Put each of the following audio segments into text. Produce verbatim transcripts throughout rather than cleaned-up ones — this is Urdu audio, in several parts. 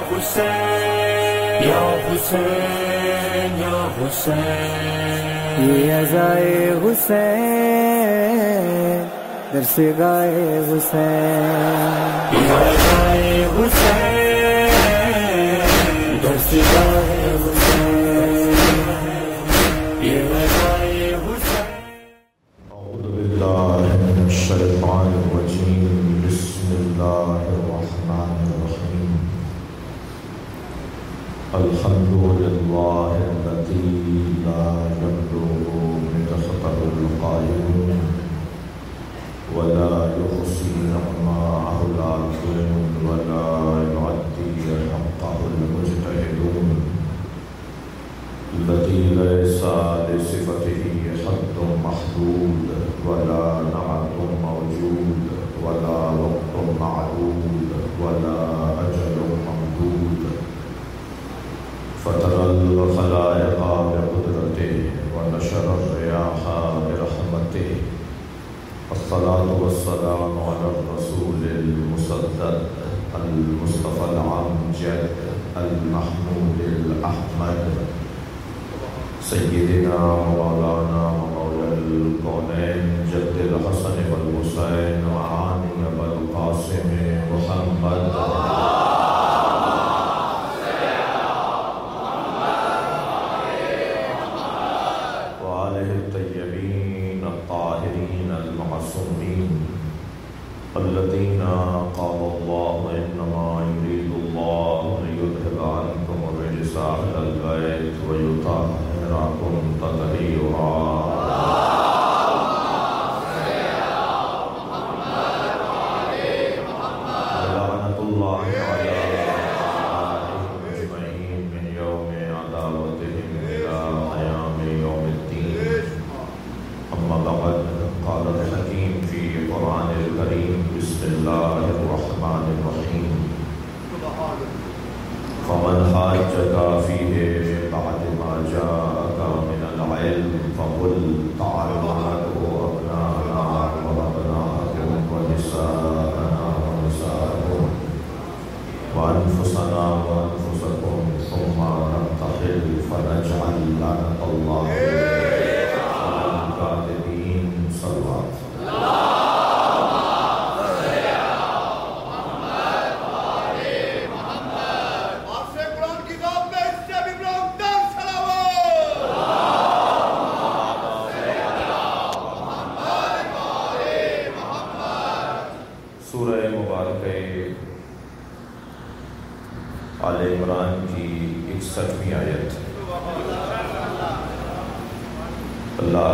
حسین یا حسین یا حسین، یہ ازائے حسین در سے گائے حسین، یہ ازائے حسین در سے گائے حسین، یہ ازائے حسین۔ اعوذ باللہ من الشیطان الرجیم، بسم اللہ الرحمن الرحیم، الحمد للہ الذی لا یبلغ مدحته القائلون ولا يحصي نعماءه العاقلون ولا يعدي حقه المجتهدون، الذي ليس لصفته حد محدود ولا نعت موجود ولا وقت معدود ولا أجل ممدود، فترى الخلائق بقدرته ونشر الرياح برحمته، الصلاة والسلام على الرسول المسدد المصطفى الأمجد المحمود الأحمد، سيدنا مولانا ومولى الكونين جد الحسن والحسين وعاني أبا القاسم محمد وآله الطيبين الطاهرين المعصومين الذين قال الله إنما يريد الله ليذهب عنكم الرجس أهل البيت ويطهركم تطهيرا، لعنة الله على أعدائهم أجمعين من يوم عداوتهم إلى قيام يوم الدين، أما بعد، قال الحكيم في قرآن الكريم، بسم الله الرحمن الرحيم، فمن حاجك فيه من بعد ما جاءك من العلم فقل تعالوا ندعو أبناءنا وأبناءكم ونساءنا ونساءكم وأنفسنا وأنفسكم ثم ننتحل فنجعل لعنة الله على الكاذبين. صلوات سورہ مبارکہ آل عمران کی اکسٹھویں آیت۔ اللہ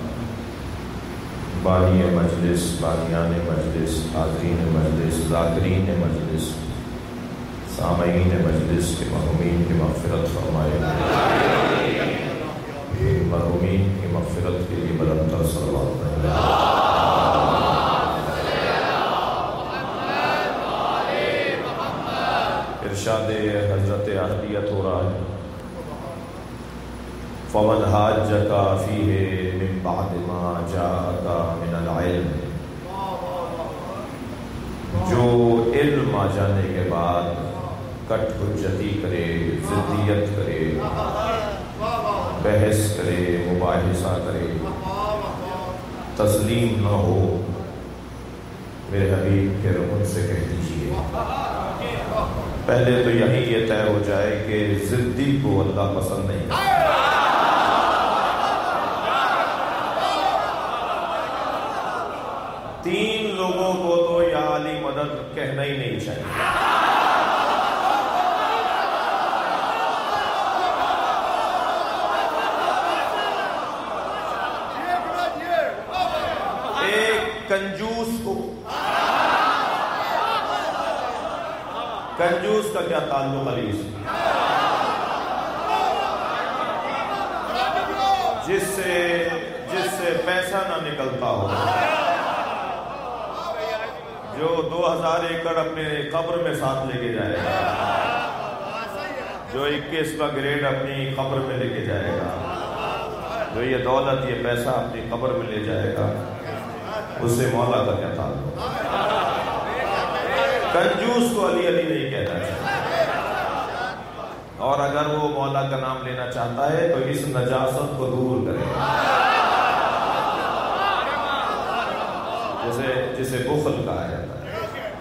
بانی مجلس، بانیان مجلس، حاضرین مجلس، ذاکرین مجلس، سامعین مجلس کے مرحومین کی مغفرت فرمائے، مرحومین کی مغفرت کے لیے بلندتر صلوات پڑھیں۔ ارشاد حضرت اہلیت ہو رہا ہے، فمن حاجک فیہ من بعد ما جاءک من العلم، جو علم آ جانے کے بعد کٹ حجتی کرے، ضدیت کرے، بحث کرے، مباحثہ کرے، تسلیم نہ ہو، میرے حبیب کے رحمت سے کہہ دیجئے پہلے تو یہی یہ طے ہو جائے کہ ضدی کو اللہ پسند نہیں کرتا۔ تین لوگوں کو تو یا علی مدد کہنا ہی نہیں چاہیے۔ ایک کنجوس کو، کنجوس کا کیا تعلق علی سے، جس سے جس سے پیسہ نہ نکلتا ہو، جو دو ہزار ایکڑ اپنے قبر میں ساتھ لے کے جائے گا، جو اکیسواں گریڈ اپنی قبر میں لے کے جائے گا، جو یہ دولت یہ پیسہ اپنی قبر میں لے جائے گا، اس سے مولا کا کیا تعلق؟ کنجوس کو علی علی نہیں کہنا چاہیے، اور اگر وہ مولا کا نام لینا چاہتا ہے تو اس نجاست کو دور کرے، جسے جسے بخل کہا جاتا ہے۔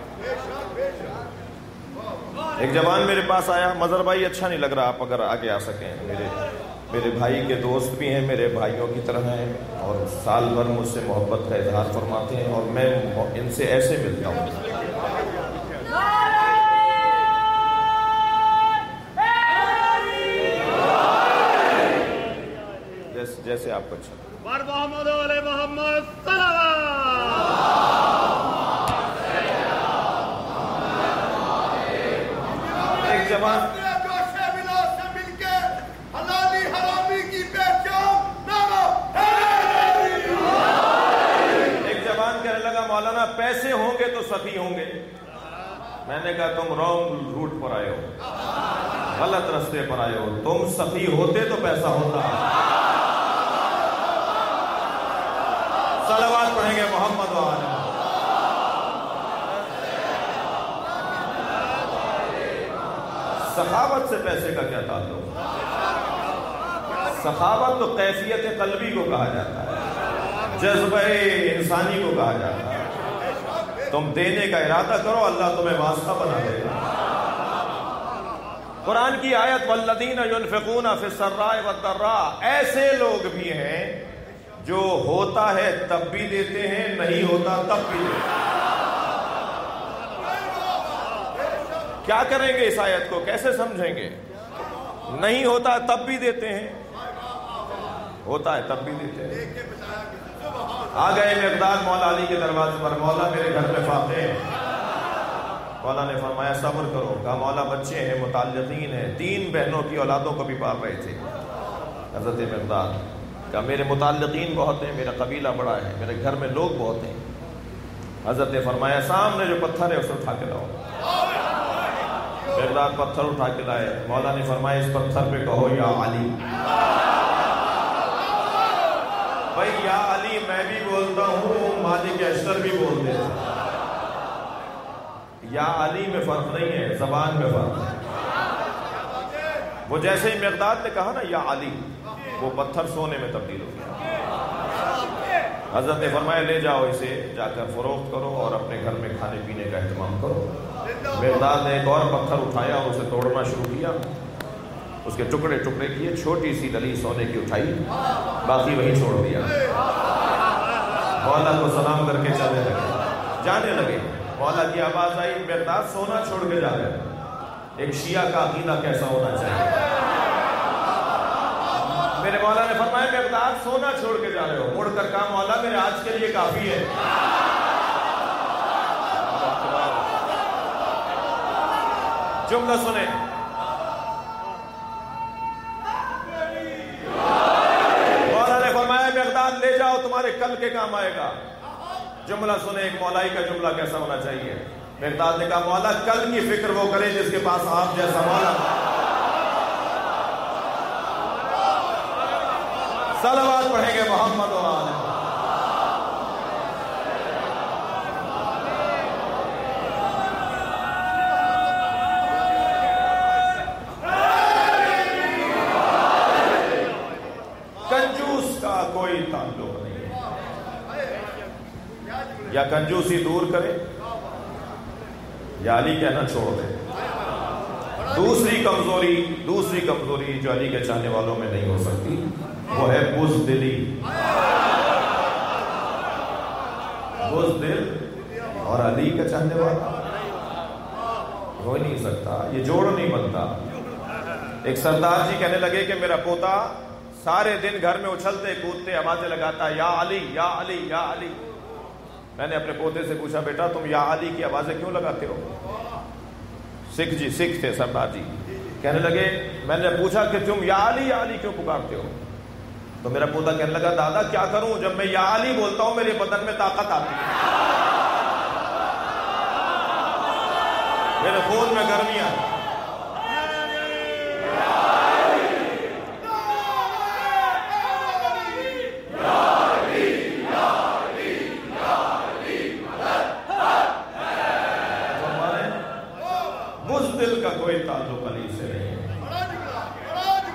ایک جوان میرے پاس آیا، مظہر بھائی اچھا نہیں لگ رہا، آپ اگر آگے آ سکیں، میرے میرے بھائی کے دوست بھی ہیں، میرے بھائیوں کی طرح ہیں، اور سال بھر مجھ سے محبت کا اظہار فرماتے ہیں، اور میں ان سے ایسے ملتا ہوں۔ جیسے جیسے آپ کو اچھا محمد علیہ محمد صلوات۔ ایک جوان مولانا پیسے ہوں گے تو سخی ہوں گے۔ میں نے کہا تم رانگ روٹ پر آئے ہو، غلط رستے پر آئے ہو، تم سخی ہوتے تو پیسہ ہوتا۔ صلوات پڑھیں گے محمد و آل محمد۔ سخاوت سے پیسے کا کیا تعلق؟ سخاوت تو کیفیت قلبی کو کہا جاتا ہے، جذبہ انسانی کو کہا جاتا ہے۔ تم دینے کا ارادہ کرو، اللہ تمہیں واسطہ بنا دے گا۔ قرآن کی آیت والذین ينفقون فی السراء والضراء، ایسے لوگ بھی ہیں جو ہوتا ہے تب بھی دیتے ہیں، نہیں ہوتا تب بھی دیتے ہیں۔ کیا کریں گے اس آیت کو، کیسے سمجھیں گے؟ نہیں ہوتا تب بھی دیتے ہیں، ہوتا ہے تب بھی دیتے ہیں۔ آ گئے مقداد مولا علی کے دروازے پر، مولا میرے گھر میں فاقے ہیں۔ مولا نے فرمایا صبر کرو، کہا مولا بچے ہیں، متعلقین ہیں، تین بہنوں کی اولادوں کو بھی پال رہے تھے حضرت مقداد۔ کہا میرے متعلقین بہت ہیں، میرا قبیلہ بڑا ہے، میرے گھر میں لوگ بہت ہیں۔ حضرت نے فرمایا سامنے جو پتھر ہے اسے اٹھا کے لاؤ۔ مقداد پتھر اٹھا کے لائے۔ مولا نے فرمایا اس پتھر پہ کہو یا علی۔ بھائی یا علی میں بھی بولتا ہوں، مالک اشتر بھی بولتے ہیں، یا علی میں فرق نہیں ہے، زبان میں فرق ہے۔ وہ جیسے ہی مقداد نے کہا نا یا علی، وہ پتھر سونے میں تبدیل ہو گیا۔ حضرت نے فرمایا لے جاؤ اسے، جا کر فروخت کرو اور اپنے گھر میں کھانے پینے کا اہتمام کرو۔ مقداد نے ایک اور پتھر اٹھایا اور اسے توڑنا شروع کیا، اس کے ٹکڑے ٹکڑے کیے، چھوٹی سی ڈلی سونے کی اٹھائی، باقی وہیں چھوڑ دیا۔ مولا کو سلام کر کے چلنے لگے، جانے لگے۔ مولا کی آواز آئی مقداد سونا چھوڑ کے جا رہے ہیں۔ ایک شیعہ کا عقیدہ کیسا ہونا چاہیے؟ میرے مولا نے فرمایا مقداد سونا چھوڑ کے جا رہے ہو؟ مڑ کر کہا مولا میرے آج کے لیے کافی ہے۔ جملہ سنیں، مولا نے فرمایا مقداد لے جاؤ تمہارے کل کے کام آئے گا۔ جملہ سنیں، ایک مولائی کا جملہ کیسا ہونا چاہیے؟ مقداد نے کہا مولا کل کی فکر وہ کرے جس کے پاس آپ جیسا مولا۔ صلوات پڑھیں گے محمد و آل محمد۔ کنجوس کا کوئی تعلق نہیں ہے، یا کنجوسی دور کرے یا علی کہنا چھوڑ دے۔ دوسری کمزوری دوسری کمزوری جو علی کے چاہنے والوں میں نہیں ہو سکتی وہ ہے بزدلی۔ بزدل اور علی کا چاہنے والا ہو ہی نہیں سکتا، یہ جوڑ نہیں بنتا۔ ایک سردار جی کہنے لگے کہ میرا پوتا سارے دن گھر میں اچھلتے کودتے آوازیں لگاتا ہے یا علی یا علی یا علی۔ میں نے اپنے پوتے سے پوچھا بیٹا تم یا علی کی آوازیں کیوں لگاتے ہو؟ سکھ جی سکھ تھے سردار جی، کہنے لگے میں نے پوچھا کہ تم یا علی یا علی کیوں پکارتے ہو؟ تو میرا پوتا کہنے لگا دادا کیا کروں، جب میں یا علی بولتا ہوں میرے بدن میں طاقت آتی ہے، میرے خون میں گرمیاں۔ بزدل کا کوئی تعلق علی سے نہیں ہے۔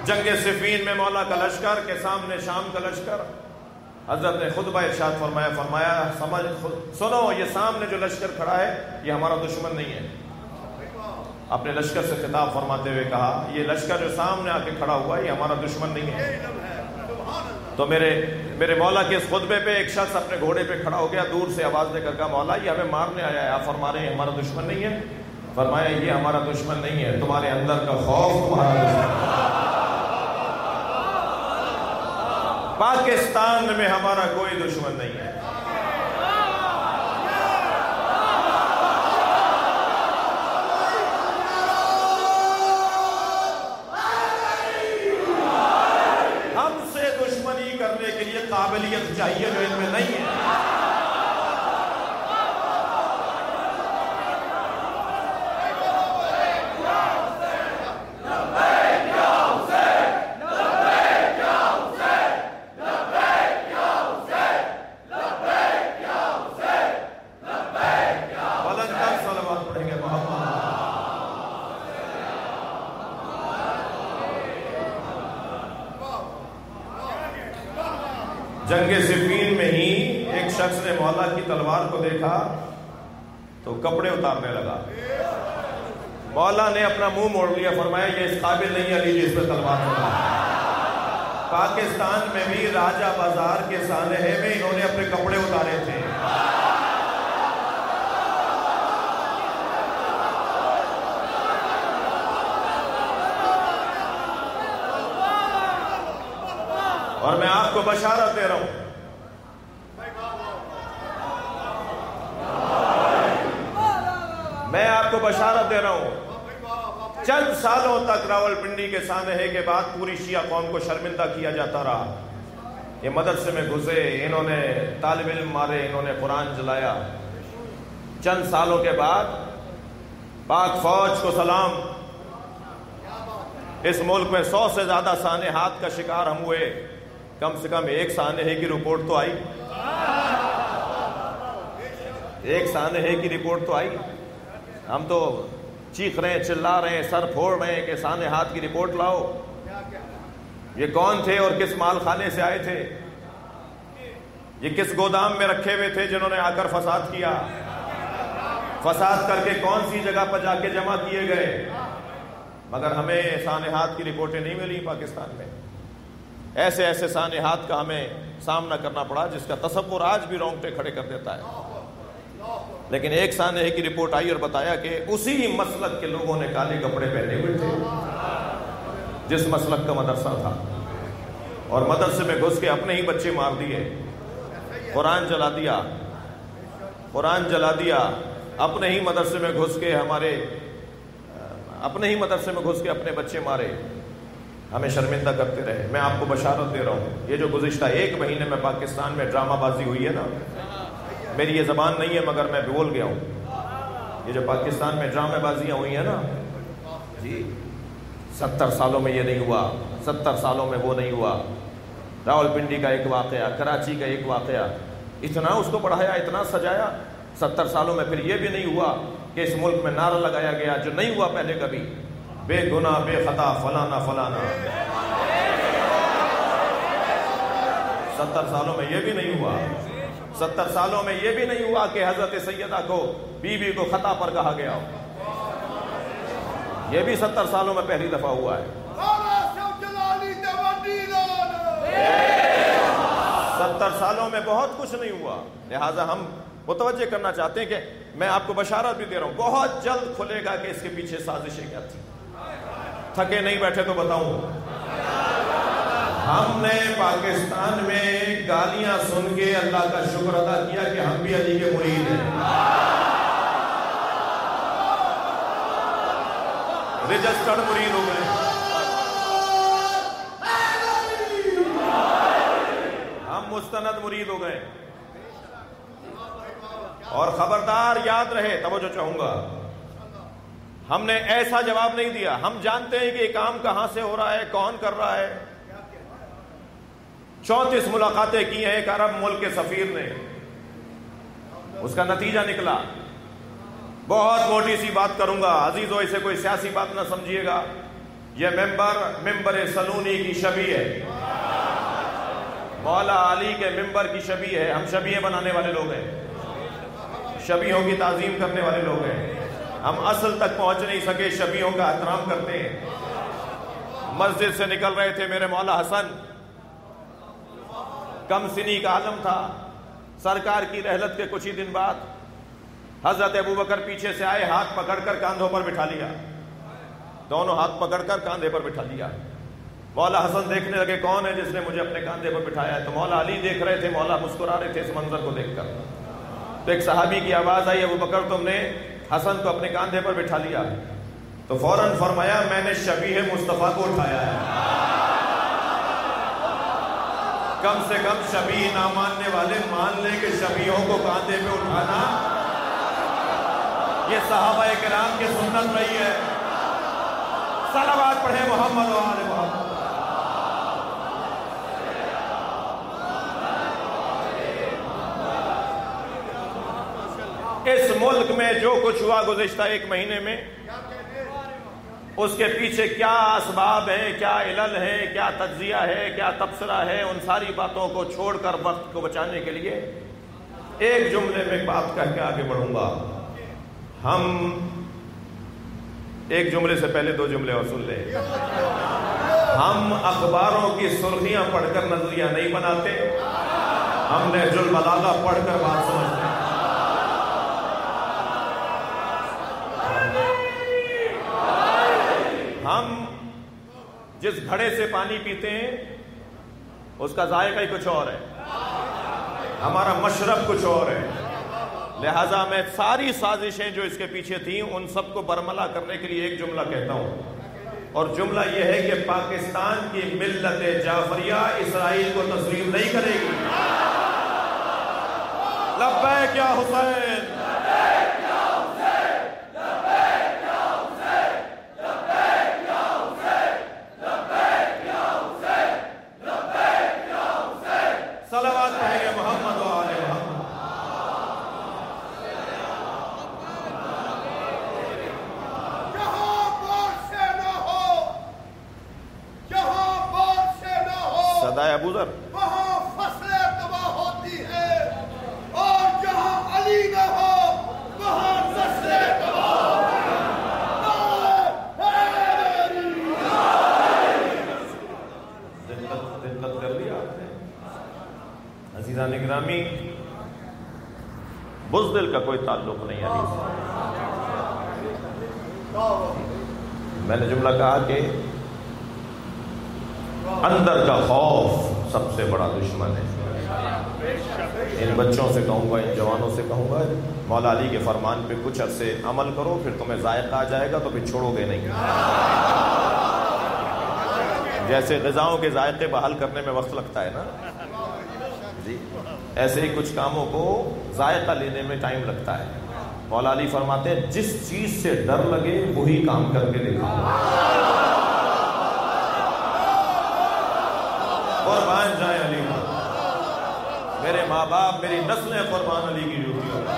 جنگ صفین میں مولا کا لشکر کے سامنے شام کا لشکر. حضرت نے خطبہ ارشاد فرمایا فرمایا سمجھ سنو، یہ سامنے جو لشکر کھڑا ہے یہ ہمارا دشمن نہیں ہے. اپنے لشکر سے خطاب فرماتے ہوئے کہا یہ لشکر جو سامنے آ کے کھڑا ہوا ہے یہ ہمارا دشمن نہیں ہے. تو میرے میرے مولا کے اس خطبے پہ ایک شخص اپنے گھوڑے پہ کھڑا ہو گیا، دور سے آواز دے کر کہا مولا یہ ہمیں مارنے آیا ہے، آپ فرما رہے ہیں ہمارا دشمن نہیں ہے؟ فرمایا یہ ہمارا دشمن نہیں ہے، تمہارے اندر کا خوف تمہارا دشمن ہے. پاکستان میں ہمارا کوئی دشمن نہیں ہے. ہم سے دشمنی کرنے کے لیے قابلیت چاہیے جو ان میں نہیں ہے. جنگ صفین میں ہی ایک شخص نے مولا کی تلوار کو دیکھا تو کپڑے اتارنے لگا. مولا نے اپنا منہ موڑ لیا، فرمایا یہ اس قابل نہیں علی جی اس پہ تلوار چلا. پاکستان میں بھی راجہ بازار کے سانحے میں انہوں نے اپنے کپڑے اتارے تھے. اور میں آپ کو بشارت دے رہا ہوں، میں آپ کو بشارت دے رہا ہوں چند سالوں تک راول پنڈی کے سانحے کے بعد پوری شیعہ قوم کو شرمندہ کیا جاتا رہا. یہ مدرسے میں گھسے، انہوں نے طالب علم مارے، انہوں نے قرآن جلایا. چند سالوں کے بعد پاک فوج کو سلام، اس ملک میں سو سے زیادہ سانحات کا شکار ہم ہوئے، کم سے کم ایک سانحے کی رپورٹ تو آئی، ایک سانحے کی رپورٹ تو آئی. ہم تو چیخ رہے ہیں، چلا رہے ہیں، سر پھوڑ رہے ہیں کہ سانحات کی رپورٹ لاؤ. یہ کون تھے اور کس مال خانے سے آئے تھے؟ یہ کس گودام میں رکھے ہوئے تھے جنہوں نے آ کر فساد کیا؟ فساد کر کے کون سی جگہ پر جا کے جمع کیے گئے؟ مگر ہمیں سانحات کی رپورٹیں نہیں ملی پاکستان میں. ایسے ایسے سانحات کا ہمیں سامنا کرنا پڑا جس کا تصور آج بھی رونگٹے کھڑے کر دیتا ہے. لیکن ایک سانحے کی رپورٹ آئی اور بتایا کہ اسی مسلک کے لوگوں نے کالے کپڑے پہنے ہوئے تھے جس مسلک کا مدرسہ تھا، اور مدرسے میں گھس کے اپنے ہی بچے مار دیے، قرآن جلا دیا، قرآن جلا دیا. اپنے ہی مدرسے میں گھس کے ہمارے اپنے ہی مدرسے میں گھس کے اپنے بچے مارے، ہمیں شرمندہ کرتے رہے. میں آپ کو بشارت دے رہا ہوں، یہ جو گزشتہ ایک مہینے میں پاکستان میں ڈرامہ بازی ہوئی ہے نا، میری یہ زبان نہیں ہے مگر میں بول گیا ہوں، یہ جو پاکستان میں ڈرامہ بازیاں ہوئی ہیں نا جی، ستر سالوں میں یہ نہیں ہوا، ستر سالوں میں وہ نہیں ہوا. راول پنڈی کا ایک واقعہ، کراچی کا ایک واقعہ، اتنا اس کو پڑھایا، اتنا سجایا، ستر سالوں میں پھر یہ بھی نہیں ہوا کہ اس ملک میں نعرہ لگایا گیا جو نہیں ہوا پہلے کبھی، بے گناہ بے خطا فلانا فلانا. ستر سالوں میں یہ بھی نہیں ہوا، ستر سالوں میں یہ بھی نہیں ہوا کہ حضرت سیدہ کو بی بی کو خطا پر کہا گیا ہو. یہ بھی ستر سالوں میں پہلی دفعہ ہوا ہے. ستر سالوں میں بہت کچھ نہیں ہوا. لہٰذا ہم متوجہ کرنا چاہتے ہیں کہ میں آپ کو بشارت بھی دے رہا ہوں، بہت جلد کھلے گا کہ اس کے پیچھے سازشیں کیا تھی. تھکے نہیں بیٹھے تو بتاؤں، ہم نے پاکستان میں گالیاں سن کے اللہ کا شکر ادا کیا کہ ہم بھی علی کے مرید ہیں. رجسٹرڈ مرید ہو گئے، ہم مستند مرید ہو گئے. اور خبردار یاد رہے، توجہ چاہوں گا، ہم نے ایسا جواب نہیں دیا. ہم جانتے ہیں کہ یہ کام کہاں سے ہو رہا ہے، کون کر رہا ہے. چونتیس ملاقاتیں کی ہیں ایک عرب ملک کے سفیر نے، اس کا نتیجہ نکلا. بہت موٹی سی بات کروں گا عزیزو، اسے کوئی سیاسی بات نہ سمجھیے گا. یہ ممبر ممبر سلونی کی شبیہ ہے، مولا علی کے ممبر کی شبیہ ہے۔ ہم شبیہ بنانے والے لوگ ہیں، شبیہوں کی تعظیم کرنے والے لوگ ہیں۔ ہم اصل تک پہنچ نہیں سکے، شبیہوں کا احترام کرتے ہیں۔ مسجد سے نکل رہے تھے میرے مولا حسن، کم سنی کا عالم تھا۔ سرکار کی رحلت کے کچھ ہی دن بعد حضرت ابوبکر پیچھے سے آئے، ہاتھ پکڑ کر کاندھوں پر بٹھا لیا، دونوں ہاتھ پکڑ کر کاندھے پر بٹھا لیا۔ مولا حسن دیکھنے لگے کون ہے جس نے مجھے اپنے کاندھے پر بٹھایا ہے، تو مولا علی دیکھ رہے تھے، مولا مسکرا رہے تھے اس منظر کو دیکھ کر۔ تو ایک صحابی کی آواز آئی، ابوبکر تم نے حسن کو اپنے کاندھے پر بٹھا لیا؟ تو فوراً فرمایا میں نے شبیہ مصطفیٰ کو اٹھایا ہے۔ کم سے کم شبیہ نہ ماننے والے مان لیں کہ شبیہوں کو کاندھے پہ اٹھانا یہ صحابہ کرام کی سنت رہی ہے۔ صلوات پڑھیں محمد و آل محمد۔ اس ملک میں جو کچھ ہوا گزشتہ ایک مہینے میں، اس کے پیچھے کیا اسباب ہیں، کیا علل ہیں، کیا تجزیہ ہے، کیا تبصرہ ہے، ان ساری باتوں کو چھوڑ کر وقت کو بچانے کے لیے ایک جملے میں بات کہہ کے آگے بڑھوں گا۔ ہم ایک جملے سے پہلے دو جملے اور سن لیں۔ ہم اخباروں کی سرخیاں پڑھ کر نظریہ نہیں بناتے، ہم نہج البلاغہ پڑھ کر بات سمجھتے ہیں۔ ہم جس گھڑے سے پانی پیتے ہیں اس کا ذائقہ ہی کچھ اور ہے، ہمارا مشرب کچھ اور ہے۔ لہٰذا میں ساری سازشیں جو اس کے پیچھے تھیں ان سب کو برملا کرنے کے لیے ایک جملہ کہتا ہوں، اور جملہ یہ ہے کہ پاکستان کی ملت جعفریہ اسرائیل کو تسلیم نہیں کرے گی۔ لبیک یا حسین، صلوات پڑھیں گے محمد و آل محمد۔ جہاں بارش نہ ہو، جہاں بارش نہ ہو، صدائے ابو ذر، وہاں فصلیں تباہ ہوتی ہیں، اور جہاں علی نہ ہو وہاں نسلیں تباہ ہوتی ہیں۔ دقت دقت کر لیا آپ نے۔ عزیزان گرامی، بزدل کا کوئی تعلق نہیں علی سے۔ میں نے جملہ کہا کہ اندر کا خوف سب سے بڑا دشمن ہے۔ ان بچوں سے کہوں گا، ان جوانوں سے کہوں گا، مولا علی کے فرمان پہ کچھ عرصے عمل کرو، پھر تمہیں ذائقہ آ جائے گا تو پھر چھوڑو گے نہیں۔ جیسے غذاؤں کے ذائقے بحال کرنے میں وقت لگتا ہے نا جی، ایسے ہی کچھ کاموں کو ذائقہ لینے میں ٹائم لگتا ہے۔ مولا علی فرماتے ہیں جس چیز سے ڈر لگے وہی کام کر کے دکھاؤ۔ قربان جائیں علی، میرے ماں باپ، میری نسلیں قربان علی کی جوتی ہو۔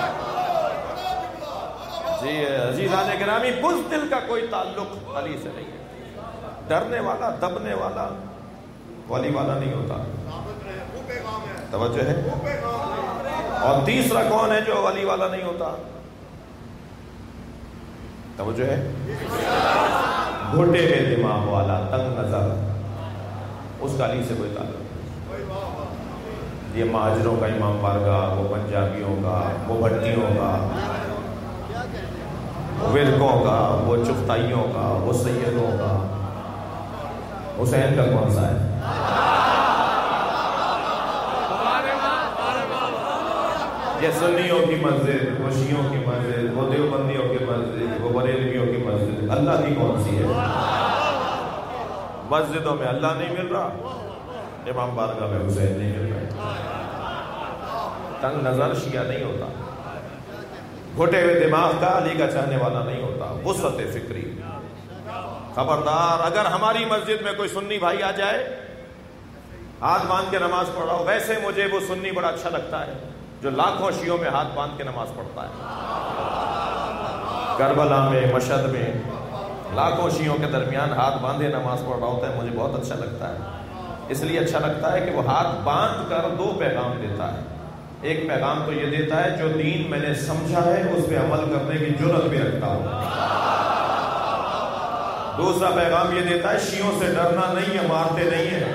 جی عزیزان گرامی، بزدل کا کوئی تعلق علی سے نہیں ہے۔ ڈرنے والا، دبنے والا ولی والا نہیں ہوتا۔ توجہ ہے؟ اور تیسرا کون ہے جو ولی والا نہیں ہوتا؟ توجہ ہے؟ گھٹے میں دماغ والا، تنگ نظر، اس کا علی سے کوئی تعلق نہیں۔ یہ مہاجروں کا امام بارگاہ، وہ پنجابیوں کا، وہ بھٹیوں کا، ورکوں کا، وہ چغتائیوں کا، وہ سیدوں کا، حسین کا کون سا ہے؟ یہ سنیوں کی مسجد، وہ شیعوں کی مسجد، وہ دیوبندیوں کی مسجد، وہ بریلویوں کی مسجد، اللہ کی کون سی ہے؟ مسجدوں میں اللہ نہیں مل رہا، امام بارگاہ میں حسین نہیں مل رہا۔ تنگ نظر شیعہ نہیں ہوتا، گھٹے ہوئے دماغ کا علی کا چاہنے والا نہیں ہوتا۔ وسعت فکری، خبردار اگر ہماری مسجد میں کوئی سنی بھائی آ جائے، ہاتھ باندھ کے نماز پڑھ رہا ہو، ویسے مجھے وہ سنی بڑا اچھا لگتا ہے جو لاکھوں شیعوں میں ہاتھ باندھ کے نماز پڑھتا ہے۔ کربلا میں، مشہد میں لاکھوں شیعوں کے درمیان ہاتھ باندھے نماز پڑھ رہا ہوتا ہے، مجھے بہت اچھا لگتا ہے۔ اس لیے اچھا لگتا ہے کہ وہ ہاتھ باندھ کر دو پیغام دیتا ہے۔ ایک پیغام تو یہ دیتا ہے جو دین میں نے سمجھا ہے اس پہ عمل کرنے کی جرأت بھی رکھتا ہوں۔ دوسرا پیغام یہ دیتا ہے شیعوں سے ڈرنا نہیں ہے، مارتے نہیں ہیں۔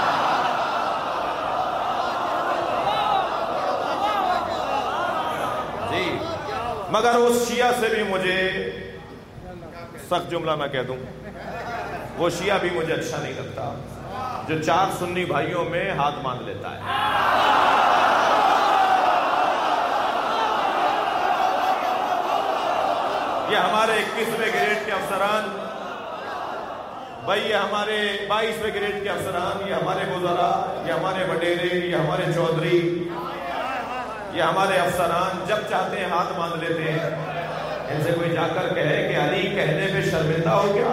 جی، مگر اس شیعہ سے بھی مجھے سخت جملہ میں کہہ دوں، وہ شیعہ بھی مجھے اچھا نہیں لگتا جو چار سنی بھائیوں میں ہاتھ باندھ لیتا ہے۔ یہ ہمارے اکیسویں گریڈ کے افسران، بھائی یہ ہمارے بائیسویں گریڈ کے افسران، یہ ہمارے وزراء، یہ ہمارے وڈیرے، یہ ہمارے چودھری، یہ ہمارے افسران جب چاہتے ہیں ہاتھ باندھ لیتے ہیں۔ ان سے کوئی جا کر کہے کہ علی کہنے پہ شرمندہ ہو گیا،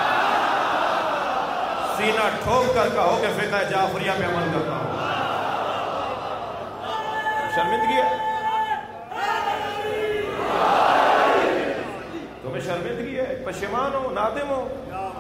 سینہ ٹھوک کر کہو کہ فقہ جعفریہ پہ عمل کرتا ہوں۔ شرمندگی ہے، تمہیں شرمندگی ہے، پشیمان ہو، نادم ہو؟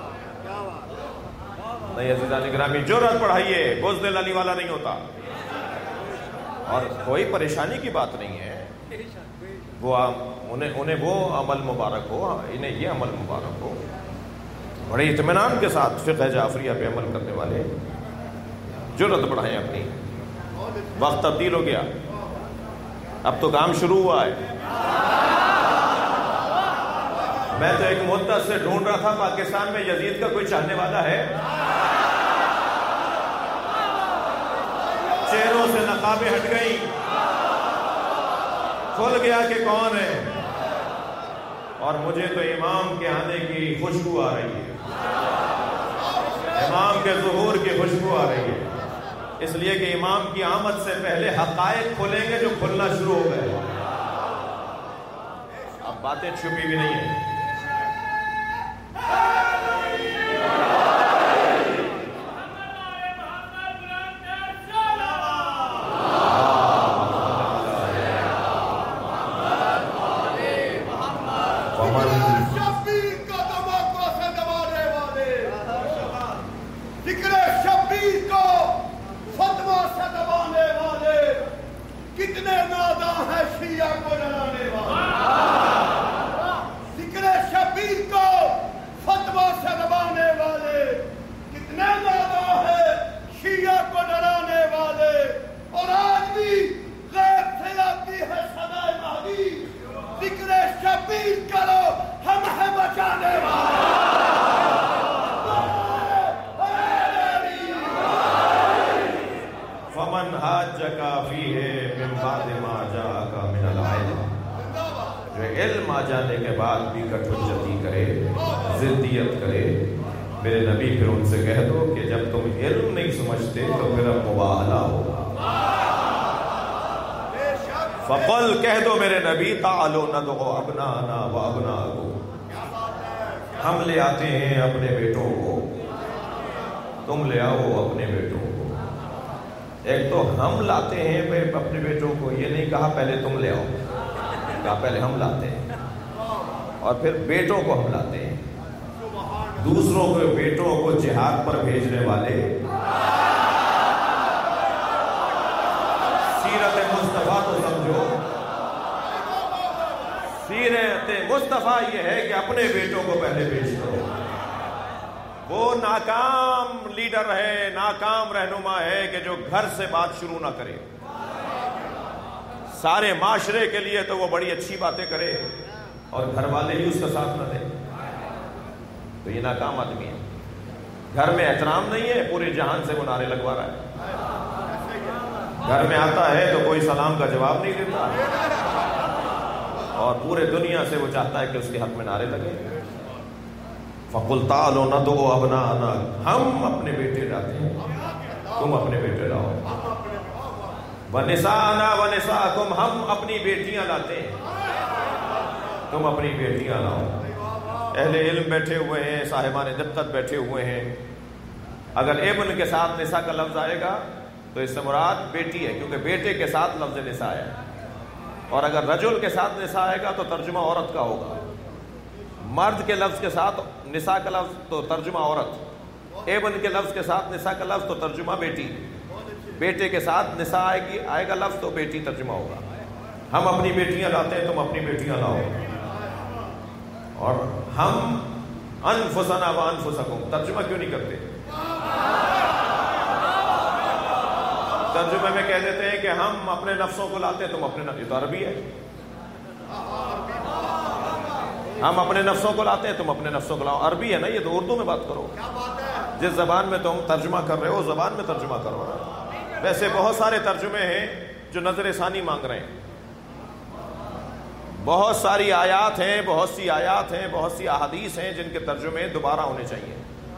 نہیں عزیزان گرامی، جرأت بڑھائیے، بزدل علی والا نہیں ہوتا۔ اور کوئی پریشانی کی بات نہیں ہے، وہ انہیں انہیں وہ عمل مبارک ہو، انہیں یہ عمل مبارک ہو۔ بڑے اطمینان کے ساتھ فقہ جعفریہ پہ عمل کرنے والے جرأت بڑھائیں اپنی۔ وقت تبدیل ہو گیا، اب تو کام شروع ہوا ہے۔ میں تو ایک مدت سے ڈھونڈ رہا تھا پاکستان میں یزید کا کوئی چاہنے والا ہے؟ چہروں سے نقابیں ہٹ گئی، کھل گیا کہ کون ہے، اور مجھے تو امام کے آنے کی خوشبو آ رہی ہے، امام کے ظہور کی خوشبو آ رہی ہے، اس لیے کہ امام کی آمد سے پہلے حقائق کھلیں گے جو کھلنا شروع ہو گئے۔ اب باتیں چھپی بھی نہیں ہیں۔ جانے کے بعد بھی کٹھوجتی کرے، ضدیت کرے، میرے نبی پھر ان سے کہہ دو کہ جب تم علم نہیں سمجھتے تو پھر اب مباہلہ ہوگا۔ فقل کہہ دو میرے نبی تعالوا ندعو ابناءنا و ابناءکم، ہم لے آتے ہیں اپنے بیٹوں کو، تم لے آؤ اپنے بیٹوں کو۔ ایک تو ہم لاتے ہیں اپنے بیٹوں کو، یہ نہیں کہا پہلے تم لے آؤ، کہا پہلے ہم لاتے ہیں اور پھر بیٹوں کو ہم لاتے ہیں۔ دوسروں کے بیٹوں کو جہاد پر بھیجنے والے سیرت مصطفیٰ تو سمجھو، سیرت مصطفیٰ یہ ہے کہ اپنے بیٹوں کو پہلے بھیج کرو۔ وہ ناکام لیڈر ہے، ناکام رہنما ہے کہ جو گھر سے بات شروع نہ کرے، سارے معاشرے کے لیے تو وہ بڑی اچھی باتیں کرے اور گھر والے ہی اس کا ساتھ نہ دیں، تو یہ ناکام آدمی ہے۔ گھر میں احترام نہیں ہے، پورے جہان سے وہ نعرے لگوا رہا ہے۔ گھر میں آتا ہے تو کوئی سلام کا جواب نہیں دیتا اور پورے دنیا سے وہ چاہتا ہے کہ اس کے حق میں نعرے لگے۔ فَقُلْ تَعَالُوا نَدْعُوا أَبْنَاءَنَا، ہم اپنے بیٹے لاتے ہیں، تم اپنے بیٹے لاؤ۔ وَنِسَاءَنَا وَنِسَاءَكُمْ، ہم اپنی بیٹیاں لاتے ہیں، تم اپنی بیٹیاں لاؤ۔ اہل علم بیٹھے ہوئے ہیں، صاحبان دقت بیٹھے ہوئے ہیں، اگر ابن کے ساتھ نساء کا لفظ آئے گا تو اس سے مراد بیٹی ہے، کیونکہ بیٹے کے ساتھ لفظ نساء ہے، اور اگر رجل کے ساتھ نساء آئے گا تو ترجمہ عورت کا ہوگا، مرد کے لفظ کے ساتھ نساء کا لفظ تو ترجمہ عورت، ابن کے لفظ کے ساتھ نساء کا لفظ تو ترجمہ بیٹی، بیٹے کے ساتھ نساء آئے گی آئے گا لفظ تو بیٹی ترجمہ ہوگا. ہم اپنی بیٹیاں لاتے ہیں، تم اپنی بیٹیاں لاؤ. اور ہم انفسنا و انفسکم ترجمہ کیوں نہیں کرتے؟ ترجمے میں کہہ دیتے ہیں کہ ہم اپنے نفسوں کو لاتے ہیں، تم اپنے نفس. یہ تو عربی ہے. ہم اپنے نفسوں کو لاتے ہیں، تم اپنے نفسوں کو لاؤ. عربی ہے نا، یہ تو اردو میں بات کرو. جس زبان میں تم ترجمہ کر رہے ہو اس زبان میں ترجمہ کرو. ویسے بہت سارے ترجمے ہیں جو نظر ثانی مانگ رہے ہیں. بہت ساری آیات ہیں، بہت سی آیات ہیں، بہت سی احادیث ہیں جن کے ترجمے دوبارہ ہونے چاہیے.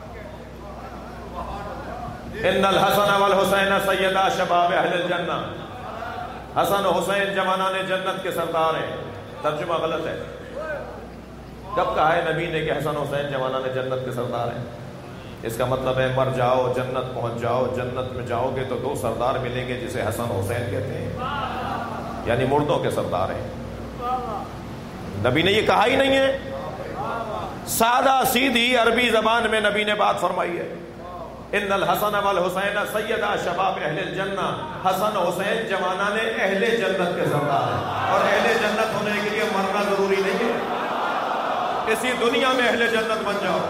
ان الحسن والحسین سیدا شباب اہل الجنہ. حسن و حسین جوانان جنت کے سردار ہیں. ترجمہ غلط ہے. کب کہا ہے نبی نے کہ حسن و حسین جوانان جنت کے سردار ہیں؟ اس کا مطلب ہے مر جاؤ، جنت پہنچ جاؤ، جنت میں جاؤ گے تو دو سردار ملیں گے جسے حسن و حسین کہتے ہیں، یعنی مردوں کے سردار ہیں. نبی نے یہ کہا ہی نہیں ہے. سادہ سیدھی عربی زبان میں نبی نے بات فرمائی ہے. ان الحسن والحسین سیدا شباب اہل الجنہ. حسن حسین جوانان اہل جنت کے سردار ہیں. اور اہل جنت ہونے کے لیے مرنا ضروری نہیں ہے. اسی دنیا میں اہل جنت بن جاؤ.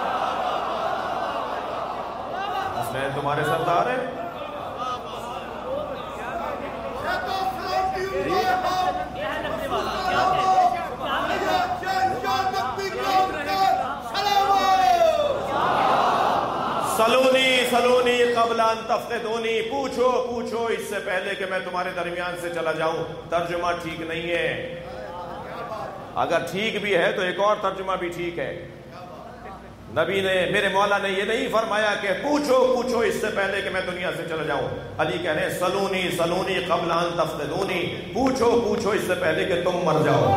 حسین تمہارے سردار ہیں. سلونی سلونی قبل ان تفقدونی. پوچھو پوچھو اس سے پہلے کہ میں تمہارے درمیان سے چلا جاؤں. ترجمہ ٹھیک نہیں ہے. اگر ٹھیک بھی ہے تو ایک اور ترجمہ بھی ٹھیک ہے. نبی نے، میرے مولا نے یہ نہیں فرمایا کہ پوچھو پوچھو اس سے پہلے کہ میں دنیا سے چلا جاؤں. علی کہہ رہے ہیں سلونی سلونی قبل ان تفقدونی. پوچھو پوچھو اس سے پہلے کہ تم مر جاؤ.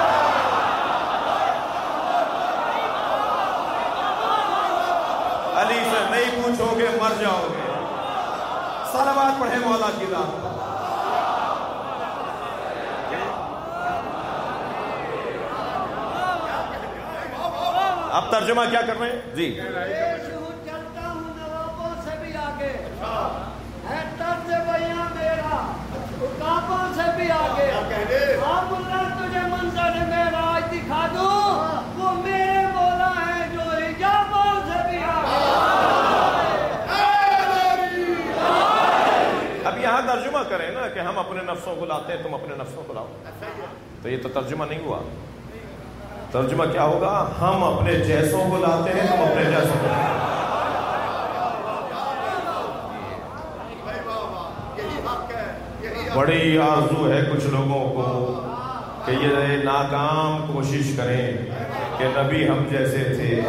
علی سے نہیں پوچھو گے مر جاؤ گے. صلوات پڑھے مولا کی ذات. اب ترجمہ کیا کر رہے ہیں جی؟ چلتا ہوں نوابوں سے بھی آگے ہے طرز بیاں میرا، عقابوں سے بھی آگے. آپ اللہ تجھے منظر معراج دکھا دوں، وہ میرے مولا ہے جو حجابوں سے بھی آگے. اب یہاں ترجمہ کریں نا کہ ہم اپنے نفسوں کو لاتے ہیں، تم اپنے نفسوں کو لاؤ. تو یہ تو ترجمہ نہیں ہوا. ترجمہ کیا ہوگا؟ ہم اپنے جیسوں کو لاتے ہیں، تم اپنے جیسوں کو لاتے ہیں. بڑی آرزو ہے کچھ لوگوں کو کہ یہ ناکام کوشش کریں کہ نبی ہم جیسے تھے.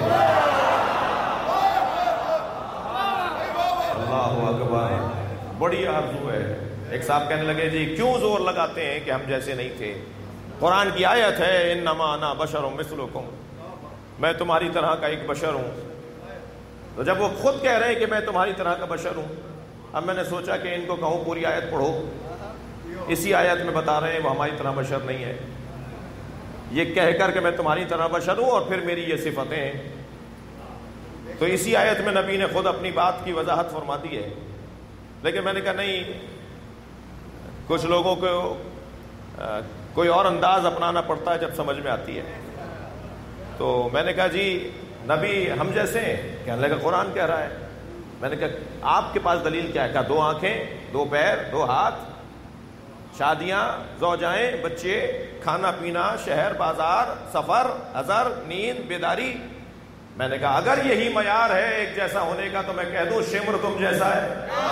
اللہ اکبر. بڑی آرزو ہے. ایک صاحب کہنے لگے جی کیوں زور لگاتے ہیں کہ ہم جیسے نہیں تھے؟ قرآن کی آیت ہے انما انا بشر مثلکم، میں تمہاری طرح کا ایک بشر ہوں. تو جب وہ خود کہہ رہے ہیں کہ میں تمہاری طرح کا بشر ہوں، اب میں نے سوچا کہ ان کو کہوں پوری آیت پڑھو. اسی آیت میں بتا رہے ہیں وہ ہماری طرح بشر نہیں ہے. یہ کہہ کر کہ میں تمہاری طرح بشر ہوں اور پھر میری یہ صفتیں ہیں. تو اسی آیت میں نبی نے خود اپنی بات کی وضاحت فرما دی ہے. لیکن میں نے کہا نہیں، کچھ لوگوں کو کوئی اور انداز اپنانا پڑتا ہے جب سمجھ میں آتی ہے. تو میں نے کہا جی نبی ہم جیسے ہیں. کہنے لگا قرآن کہہ رہا ہے. میں نے کہا آپ کے پاس دلیل کیا ہے؟ کہا دو آنکھیں، دو پیر، دو ہاتھ، شادیاں، زوجائیں، بچے، کھانا پینا، شہر بازار، سفر، حضر، نیند، بیداری. میں نے کہا اگر یہی معیار ہے ایک جیسا ہونے کا تو میں کہہ دوں شمر تم جیسا ہے.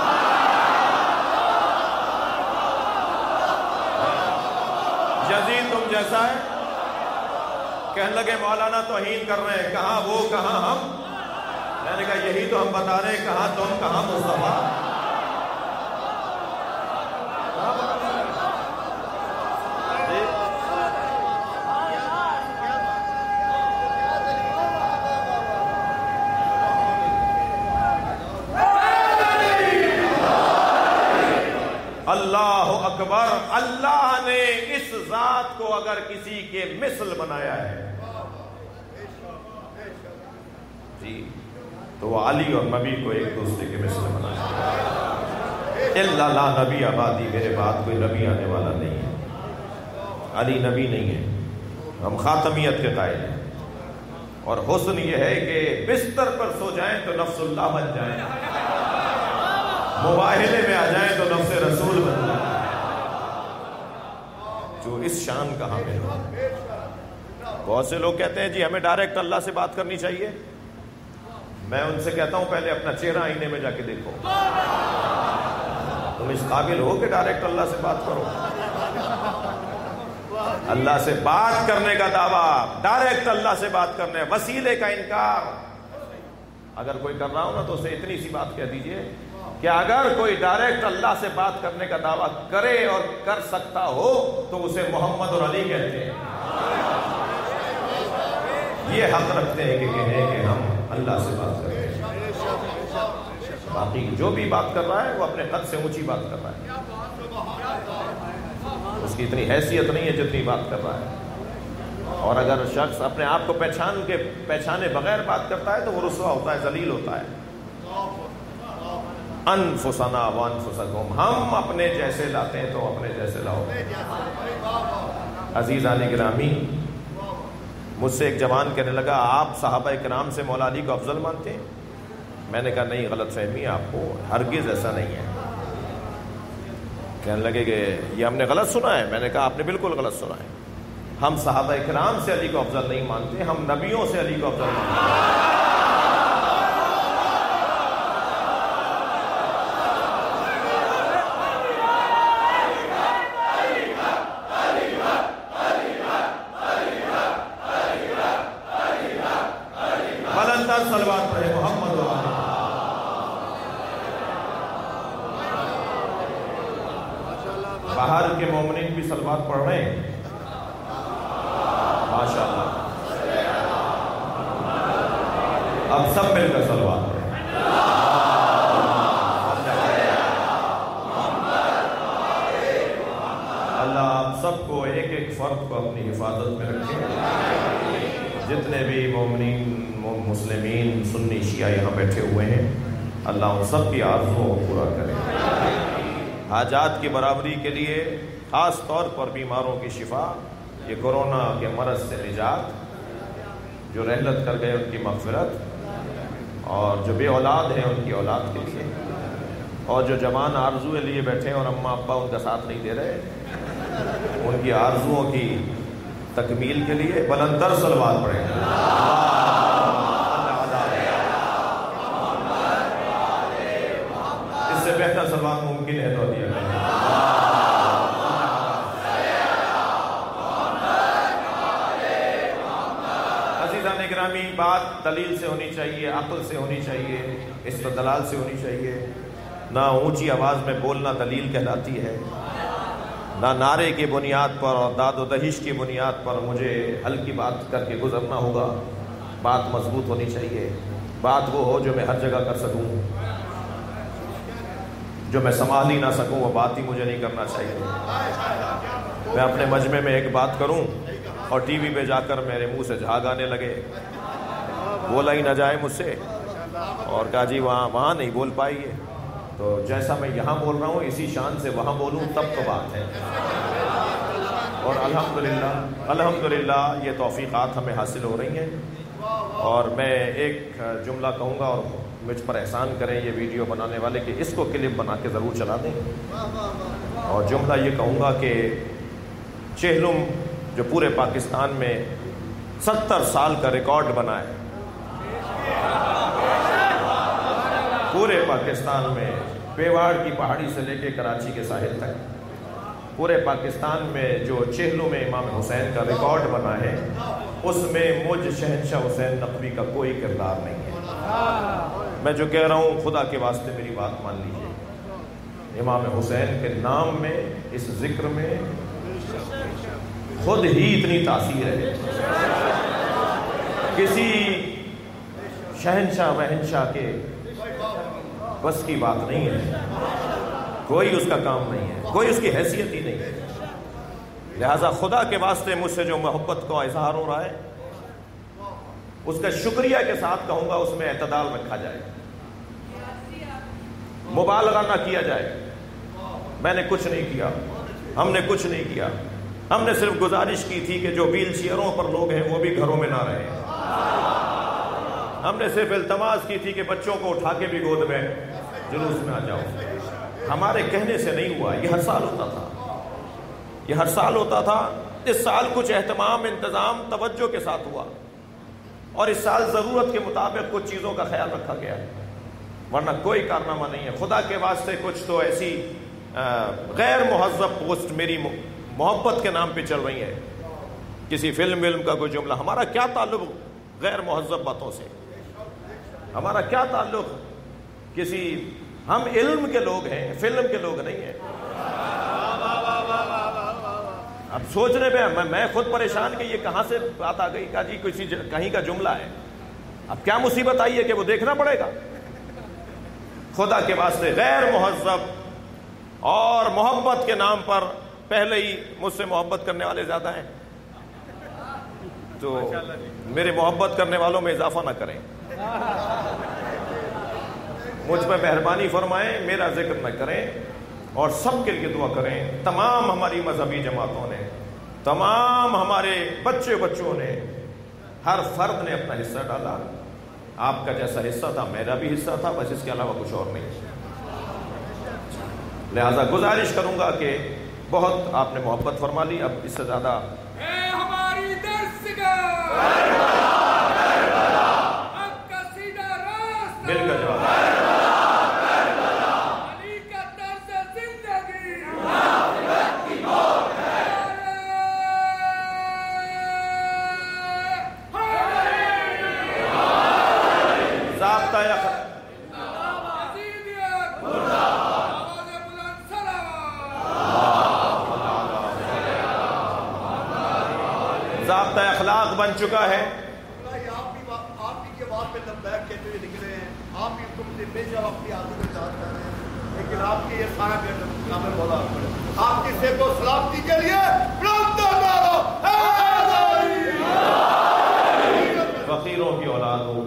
یزید تم جیسا ہے. کہنے لگے مولانا توہین کر رہے ہیں، کہاں وہ کہاں ہم. میں نے کہا یہی تو ہم بتا رہے ہیں، کہاں تم کہاں مصطفیٰ. اللہ اکبر. اللہ نے اس ذات کو اگر کسی کے مثل بنایا ہے جی تو وہ علی اور نبی کو ایک دوسرے کے مثل بنایا۔ الا لا نبی آبادی، میرے بعد کوئی نبی آنے والا نہیں ہے، علی نبی نہیں ہے، ہم خاتمیت کے قائل ہیں۔ اور حسن یہ ہے کہ بستر پر سو جائیں تو نفس اللہ بن جائیں، مباہلے میں آ جائیں تو نفس رسول بن جائیں، جو اس شان کا حامل ہو۔ بہت سے لوگ کہتے ہیں جی ہمیں ڈائریکٹ اللہ سے بات کرنی چاہیے، میں ان سے کہتا ہوں پہلے اپنا چہرہ آئینے میں جا کے دیکھو، تم اس قابل ہو کہ ڈائریکٹ اللہ سے بات کرو؟ اللہ سے بات کرنے کا دعویٰ، ڈائریکٹ اللہ سے بات کرنے، وسیلے کا انکار۔ اگر کوئی کر رہا ہو نا تو اسے اتنی سی بات کہہ دیجئے کہ اگر کوئی ڈائریکٹ اللہ سے بات کرنے کا دعویٰ کرے اور کر سکتا ہو تو اسے محمد اور علی کہتے ہیں، یہ حق رکھتے ہیں کہ کہیں کہ ہم اللہ سے بات کریں۔ باقی جو بھی بات کر رہا ہے وہ اپنے قد سے اونچی بات کر رہا ہے، اس کی اتنی حیثیت نہیں ہے جتنی بات کر رہا ہے۔ اور اگر شخص اپنے آپ کو پہچان کے پہچانے بغیر بات کرتا ہے تو وہ رسوا ہوتا ہے، ذلیل ہوتا ہے۔ انفسنا وانفسکم، ہم اپنے جیسے لاتے ہیں تو اپنے جیسے لاؤ۔ عزیزان گرامی، مجھ سے ایک جوان کہنے لگا آپ صحابہ کرام سے مولا علی کو افضل مانتے ہیں؟ میں نے کہا نہیں، غلط فہمی ہے آپ کو، ہرگز ایسا نہیں ہے۔ کہنے لگے کہ یہ ہم نے غلط سنا ہے۔ میں نے کہا آپ نے بالکل غلط سنا ہے، ہم صحابہ کرام سے علی کو افضل نہیں مانتے، ہم نبیوں سے علی کو افضل مانتے ہیں۔ بلندر صلوات پڑھے محمد و آلہ۔ باہر کے مومنین بھی صلوات پڑھ رہے ہیں ماشاءاللہ، اب سب مل کر صلوات پڑھیں۔ اللہ آپ سب کو ایک ایک فرد کو اپنی حفاظت میں رکھے، جتنے بھی مومنین مسلمین سنی شیعہ یہاں بیٹھے ہوئے ہیں، اللہ ان سب کی آرزوؤں کو پورا کرے۔ حاجات کی برابری کے لیے خاص طور پر بیماروں کی شفا، یہ کورونا کے مرض سے نجات، جو رحلت کر گئے ان کی مغفرت، اور جو بے اولاد ہیں ان کی اولاد کے لیے، اور جو جوان آرزویں لیے بیٹھے ہیں اور اماں ابا ان کا ساتھ نہیں دے رہے، ان کی آرزوؤں کی تکمیل کے لیے بلندر صلوات پڑھیں۔ اس سے بہتر صلوات ممکن ہے تو دیا کریں۔ عزیزان گرامی، بات دلیل سے ہونی چاہیے، عقل سے ہونی چاہیے، استدلال سے ہونی چاہیے۔ نہ اونچی آواز میں بولنا دلیل کہلاتی ہے، نہ نعرے کی بنیاد پر اور داد و دہش کی بنیاد پر مجھے ہلکی بات کر کے گزرنا ہوگا۔ بات مضبوط ہونی چاہیے، بات وہ ہو جو میں ہر جگہ کر سکوں، جو میں سنبھال ہی نہ سکوں وہ بات ہی مجھے نہیں کرنا چاہیے۔ میں اپنے مجمع میں ایک بات کروں اور ٹی وی پہ جا کر میرے منہ سے جھاگ آنے لگے، بولا ہی نہ جائے مجھ سے، اور کہا جی وہاں وہاں نہیں بول پائیے، تو جیسا میں یہاں بول رہا ہوں اسی شان سے وہاں بولوں تب تو بات ہے۔ اور الحمدللہ الحمدللہ یہ توفیقات ہمیں حاصل ہو رہی ہیں۔ اور میں ایک جملہ کہوں گا اور مجھ پر احسان کریں یہ ویڈیو بنانے والے کہ اس کو کلپ بنا کے ضرور چلا دیں، اور جملہ یہ کہوں گا کہ چہلم جو پورے پاکستان میں ستر سال کا ریکارڈ بنا ہے، پورے پاکستان میں پیواڑ کی پہاڑی سے لے کے کراچی کے ساحل تک پورے پاکستان میں جو چہلم میں امام حسین کا ریکارڈ بنا ہے، اس میں مجھ شہنشاہ حسین نقوی کا کوئی کردار نہیں ہے۔ میں جو کہہ رہا ہوں خدا کے واسطے میری بات مان لیجیے، امام حسین کے نام میں، اس ذکر میں خود ہی اتنی تاثیر ہے، کسی شہنشاہ وہنشاہ کے بس کی بات نہیں ہے، کوئی اس کا کام نہیں ہے، کوئی اس کی حیثیت ہی نہیں ہے۔ لہٰذا خدا کے واسطے مجھ سے جو محبت کا اظہار ہو رہا ہے اس کا شکریہ کے ساتھ کہوں گا اس میں اعتدال رکھا جائے، مبالغہ نہ کیا جائے۔ میں نے کچھ نہیں کیا، ہم نے کچھ نہیں کیا، ہم نے صرف گزارش کی تھی کہ جو ویل چیئروں پر لوگ ہیں وہ بھی گھروں میں نہ رہیں۔ ہم نے صرف التماس کی تھی کہ بچوں کو اٹھا کے بھی گود میں جلوس میں آ جاؤ۔ ہمارے کہنے سے نہیں ہوا، یہ ہر سال ہوتا تھا، یہ ہر سال ہوتا تھا۔ اس سال کچھ اہتمام، انتظام، توجہ کے ساتھ ہوا، اور اس سال ضرورت کے مطابق کچھ چیزوں کا خیال رکھا گیا، ورنہ کوئی کارنامہ نہیں ہے۔ خدا کے واسطے کچھ تو ایسی غیر مہذب پوسٹ میری محبت کے نام پہ چل رہی ہے، کسی فلم ولم کا کوئی جملہ۔ ہمارا کیا تعلق غیر مہذب باتوں سے؟ ہمارا کیا تعلق کسی، ہم علم کے لوگ ہیں، فلم کے لوگ نہیں ہیں۔ اب سوچنے پہ میں خود پریشان کہ یہ کہاں سے بات آ گئی، کہا جی کسی کہیں کا جملہ ہے۔ اب کیا مصیبت آئی ہے کہ وہ دیکھنا پڑے گا؟ خدا کے واسطے غیر مہذب اور محبت کے نام پر، پہلے ہی مجھ سے محبت کرنے والے زیادہ ہیں، تو میرے محبت کرنے والوں میں اضافہ نہ کریں، مجھ پہ مہربانی فرمائیں، میرا ذکر نہ کریں، اور سب کے لیے دعا کریں۔ تمام ہماری مذہبی جماعتوں نے، تمام ہمارے بچے بچوں نے، ہر فرد نے اپنا حصہ ڈالا۔ آپ کا جیسا حصہ تھا میرا بھی حصہ تھا، بس اس کے علاوہ کچھ اور نہیں۔ لہذا گزارش کروں گا کہ بہت آپ نے محبت فرما لی، اب اس سے زیادہ ہماری مل کر جواب ضابطہ اخلاق بن چکا ہے۔ آپ بھی آپ بھی کے بعد میں لبیک کہتے ہوئے نکلے ہیں، آپ بھی تم سے بے شک اپنی عادت میں چاہت کر رہے ہیں، لیکن آپ کے یہ سارا کام بولا آپ کی صحت و سلامتی کے لیے فقیروں کی اولاد ہو،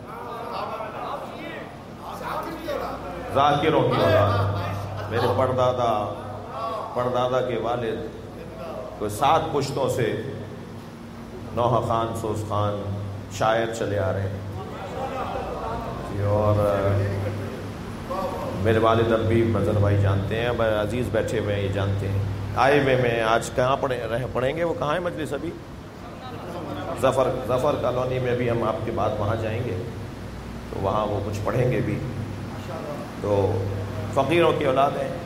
ذاکروں کی اولاد۔ میرے پردادا پردادا کے والد کوئی سات پشتوں سے نوحہ خان، سوز خان شاعر چلے آ رہے ہیں، اور میرے والد ابھی مظہر بھائی جانتے ہیں، اب عزیز بیٹھے ہوئے ہیں یہ جانتے ہیں۔ آئے ہوئے میں آج کہاں پڑھیں رہ پڑھیں گے، وہ کہاں ہے مجلس؟ ابھی ظفر ظفر کالونی میں بھی ہم آپ کے بعد وہاں جائیں گے، تو وہاں وہ کچھ پڑھیں گے بھی۔ تو فقیروں کی اولاد ہیں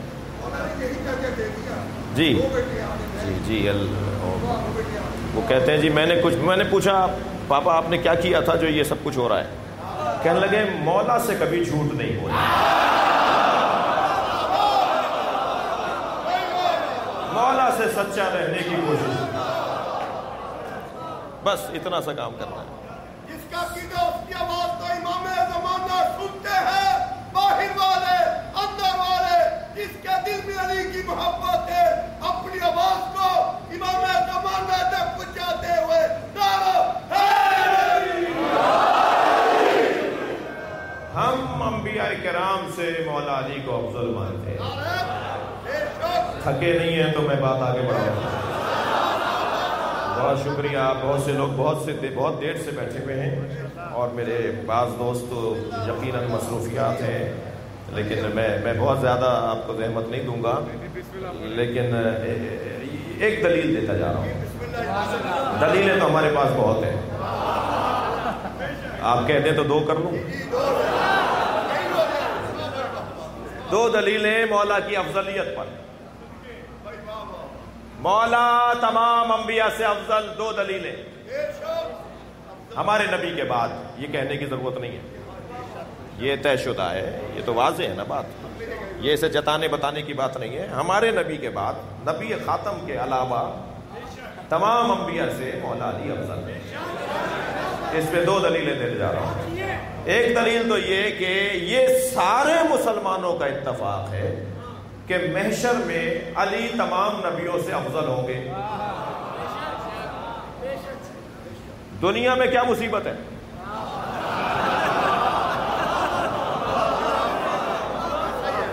جی جی جی وہ کہتے ہیں جی میں نے کچھ میں نے پوچھا پاپا آپ نے کیا کیا تھا جو یہ سب کچھ ہو رہا ہے؟ کہنے لگے مولا سے کبھی جھوٹ نہیں ہوا، مولا سے سچا رہنے کی کوشش، بس اتنا سا کام کرنا ہے۔ جس کا قیدا اس کی آواز تو امام زمانہ سنتے ہیں، باہر والے اندر والے، جس کے دل میں علی کی محبت ہے، اپنی آواز کو امام زمانہ تک پہنچاتے ہوئے نعرہ ہم انبیاء کرام سے مولا علی کو افضل مانتے ہیں۔ تھکے نہیں ہیں تو میں بات آگے بڑھاؤں۔ بہت شکریہ، بہت سے لوگ بہت سے بہت دیر سے بیٹھے ہوئے ہیں، اور میرے بعض دوست تو یقیناً مصروفیات ہیں، لیکن میں میں بہت زیادہ آپ کو زحمت نہیں دوں گا، لیکن ایک دلیل دیتا جا رہا ہوں۔ دلیلیں تو ہمارے پاس بہت ہیں، آپ کہتے ہیں تو دو کر لوں۔ دو دلیلیں مولا کی افضلیت پر، مولا تمام انبیاء سے افضل، دو دلیلیں ہمارے نبی کے بعد، یہ کہنے کی ضرورت نہیں ہے، یہ طے شدہ ہے، یہ تو واضح ہے نا بات، یہ اسے جتانے بتانے کی بات نہیں ہے۔ ہمارے نبی کے بعد، نبی خاتم کے علاوہ تمام انبیاء سے مولا علی افضل ہے۔ اس پہ دو دلیلیں دے جا رہا ہوں۔ ایک دلیل تو یہ کہ یہ سارے مسلمانوں کا اتفاق ہے کہ محشر میں علی تمام نبیوں سے افضل ہوں گے۔ دنیا میں کیا مصیبت ہے؟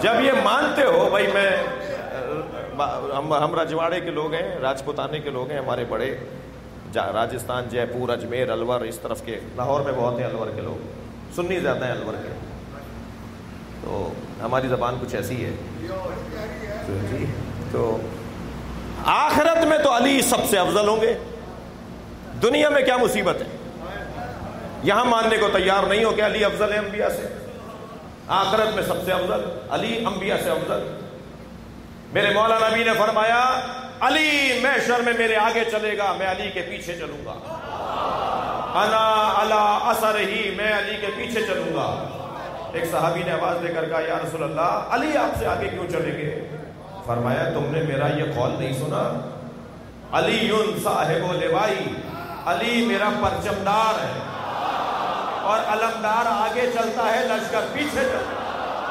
جب یہ مانتے ہو بھائی میں ہم ہم رجواڑے کے لوگ ہیں، راجپوتانے کے لوگ ہیں، ہمارے بڑے راجستھان، جے پور، اجمیر، الور، اس طرف کے، لاہور میں بہت ہیں الور کے لوگ، سنی زیادہ ہیں الور کے، تو ہماری زبان کچھ ایسی ہے جی۔ تو آخرت میں تو علی سب سے افضل ہوں گے، دنیا میں کیا مصیبت ہے، یہاں ماننے کو تیار نہیں ہو کہ علی افضل ہے انبیاء سے، آخرت میں سب سے افضل علی انبیاء سے افضل۔ میرے مولا نبی نے فرمایا علی محشر میں میرے آگے چلے گا، میں علی کے پیچھے چلوں گا، انا علی اثر ہی، میں علی کے پیچھے چلوں گا۔ ایک صحابی نے آواز دے کر کہا یا رسول اللہ علی آپ سے آگے کیوں چلیں گے؟ فرمایا تم نے میرا یہ قول نہیں سنا، علی صاحب لوائی، علی میرا پرچمدار ہے، اور علمدار آگے چلتا ہے، لشکر پیچھے چلتا ہے۔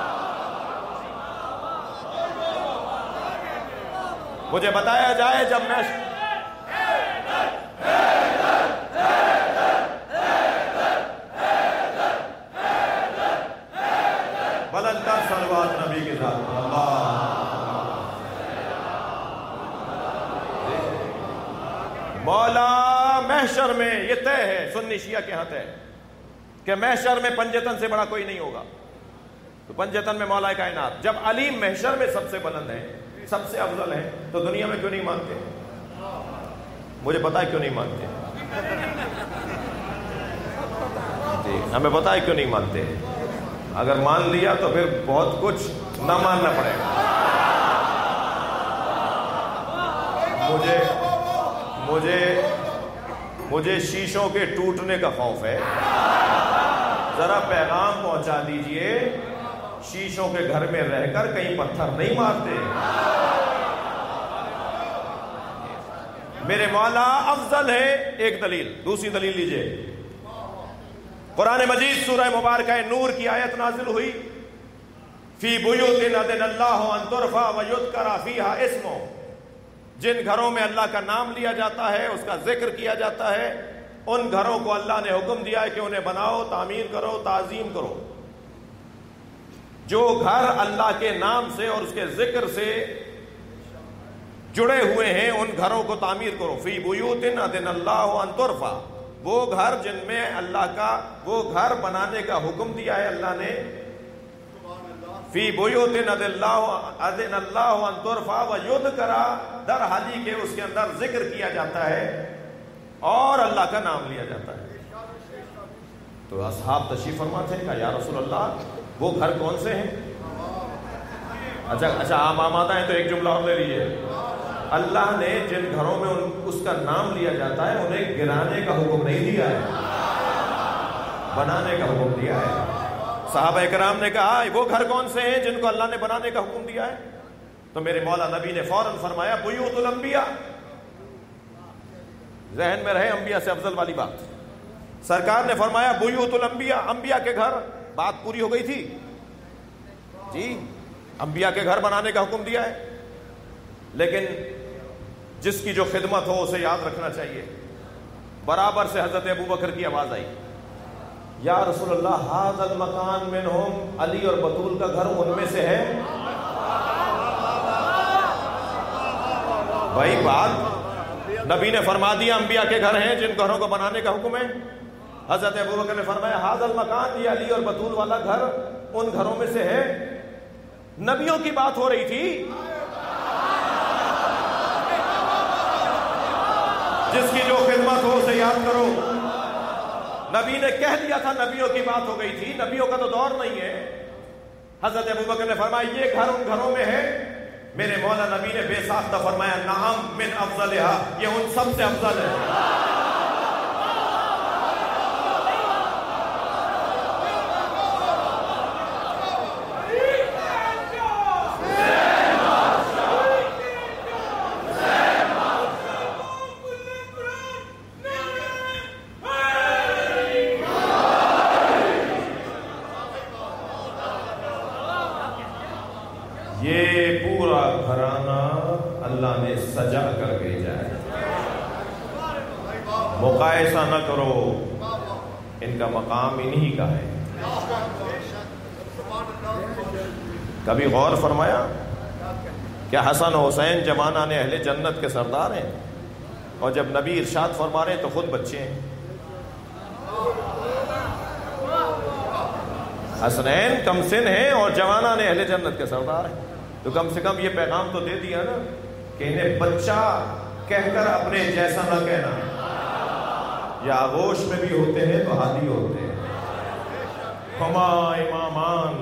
مجھے بتایا جائے جب میں بلندر صلوات نبی کے ساتھ مولا محشر میں یہ طے ہے، سنی شیعہ کے ہاں طے ہے کہ محشر میں پنجتن سے بڑا کوئی نہیں ہوگا، تو پنجتن میں مولا کائنات، جب علی محشر میں سب سے بلند ہے، سب سے افضل ہے، تو دنیا میں کیوں نہیں مانتے؟ مجھے پتا ہے کیوں نہیں مانتے جی، ہمیں پتا ہے کیوں نہیں مانتے، اگر مان لیا تو پھر بہت کچھ نہ ماننا پڑے گا۔ مجھے مجھے مجھے شیشوں کے ٹوٹنے کا خوف ہے، ذرا پیغام پہنچا دیجئے، شیشوں کے گھر میں رہ کر کہیں پتھر نہیں مارتے۔ میرے مولا افضل ہے، ایک دلیل، دوسری دلیل لیجئے، قرآن مجید سورہ مبارکہ نور کی آیت نازل ہوئی، فی بیوت اذن اللہ ان ترفع ویذکر فیہا اسمہ، جن گھروں میں اللہ کا نام لیا جاتا ہے، اس کا ذکر کیا جاتا ہے، ان گھروں کو اللہ نے حکم دیا ہے کہ انہیں بناؤ، تعمیر کرو، تعظیم کرو۔ جو گھر اللہ کے نام سے اور اس کے ذکر سے جڑے ہوئے ہیں ان گھروں کو تعمیر کرو۔ فی بیوت اذن اللہ ان ترفع، وہ گھر جن میں اللہ کا وہ گھر بنانے کا حکم دیا ہے اللہ نے، فی بیوت اذن اللہ ان ترفع ویذکر، در حالی کے اس کے اندر ذکر کیا جاتا ہے اور اللہ کا نام لیا جاتا ہے۔ تو اصحاب تشریف فرما تھے، کہا یا رسول اللہ وہ گھر کون سے ہیں؟ اچھا اچھا عام آمادہ ہیں تو ایک جملہ اور لے لیجیے، اللہ نے جن گھروں میں اس کا نام لیا جاتا ہے انہیں گرانے کا حکم نہیں دیا ہے، بنانے کا حکم دیا ہے۔ صحابہ کرام نے کہا وہ گھر کون سے ہیں جن کو اللہ نے بنانے کا حکم دیا ہے؟ تو میرے مولا نبی نے فوراً فرمایا بیوت الانبیاء، ذہن میں رہے انبیاء سے افضل والی بات۔ سرکار نے فرمایا بیوت الانبیاء، انبیاء کے گھر، بات پوری ہو گئی تھی جی، انبیاء کے گھر بنانے کا حکم دیا ہے، لیکن جس کی جو خدمت ہو اسے یاد رکھنا چاہیے۔ برابر سے حضرت ابو بکر کی آواز آئی، یا رسول اللہ ھذا المکان منہم، علی اور بطول کا گھر ان میں سے ہے؟ بھائی بات نبی نے فرما دیا انبیاء کے گھر ہیں جن گھروں کو بنانے کا حکم ہے۔ حضرت ابو بکر نے فرمایا ھذا المکان، یہ علی اور بطول والا گھر ان گھروں میں سے ہے۔ نبیوں کی بات ہو رہی تھی، جس کی جو خدمت ہو اسے یاد کرو۔ نبی نے کہہ دیا تھا، نبیوں کی بات ہو گئی تھی، نبیوں کا تو دور نہیں ہے۔ حضرت ابو بکر نے فرمایا یہ گھر ان گھروں میں ہے؟ میرے مولا نبی نے بے ساختہ فرمایا نعم من افضلہا، یہ ان سب سے افضل ہے۔ یہ پورا گھرانہ اللہ نے سجا کر بھیجا ہے، مقایسہ نہ کرو، ان کا مقام انہی کا ہے۔ کبھی غور فرمایا کیا حسن و حسین جوانان اہل جنت کے سردار ہیں؟ اور جب نبی ارشاد فرما رہے ہیں تو خود بچے ہیں. حسنین کم سن ہیں اور جوانان اہل جنت کے سردار ہیں. تو کم سے کم یہ پیغام تو دے دیا نا کہ انہیں بچہ کہہ کر اپنے جیسا نہ کہنا. یا آغوش میں بھی ہوتے ہیں تو ہادی ہوتے ہیں. ہما امامان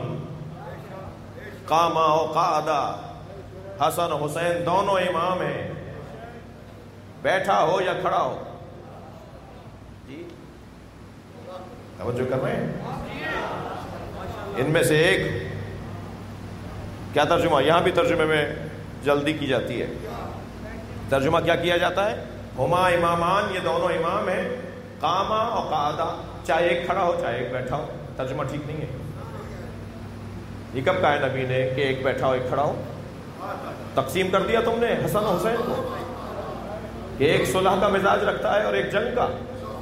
قاما و قعدا، حسن و حسین دونوں امام ہیں، بیٹھا ہو یا کھڑا ہو. جی توجہ کر رہے ہیں؟ ان میں سے ایک کیا ترجمہ، یہاں بھی ترجمے میں جلدی کی جاتی ہے. ترجمہ کیا کیا جاتا ہے؟ ہما امامان، یہ دونوں امام ہیں، قاما اور قعدا، چاہے ایک کھڑا ہو چاہے ایک بیٹھا ہو. ترجمہ ٹھیک نہیں ہے. یہ کب کہا ہے نبی نے کہ ایک بیٹھا ہو ایک کھڑا ہو؟ تقسیم کر دیا تم نے حسن و حسین کو کہ ایک صلح کا مزاج رکھتا ہے اور ایک جنگ کا.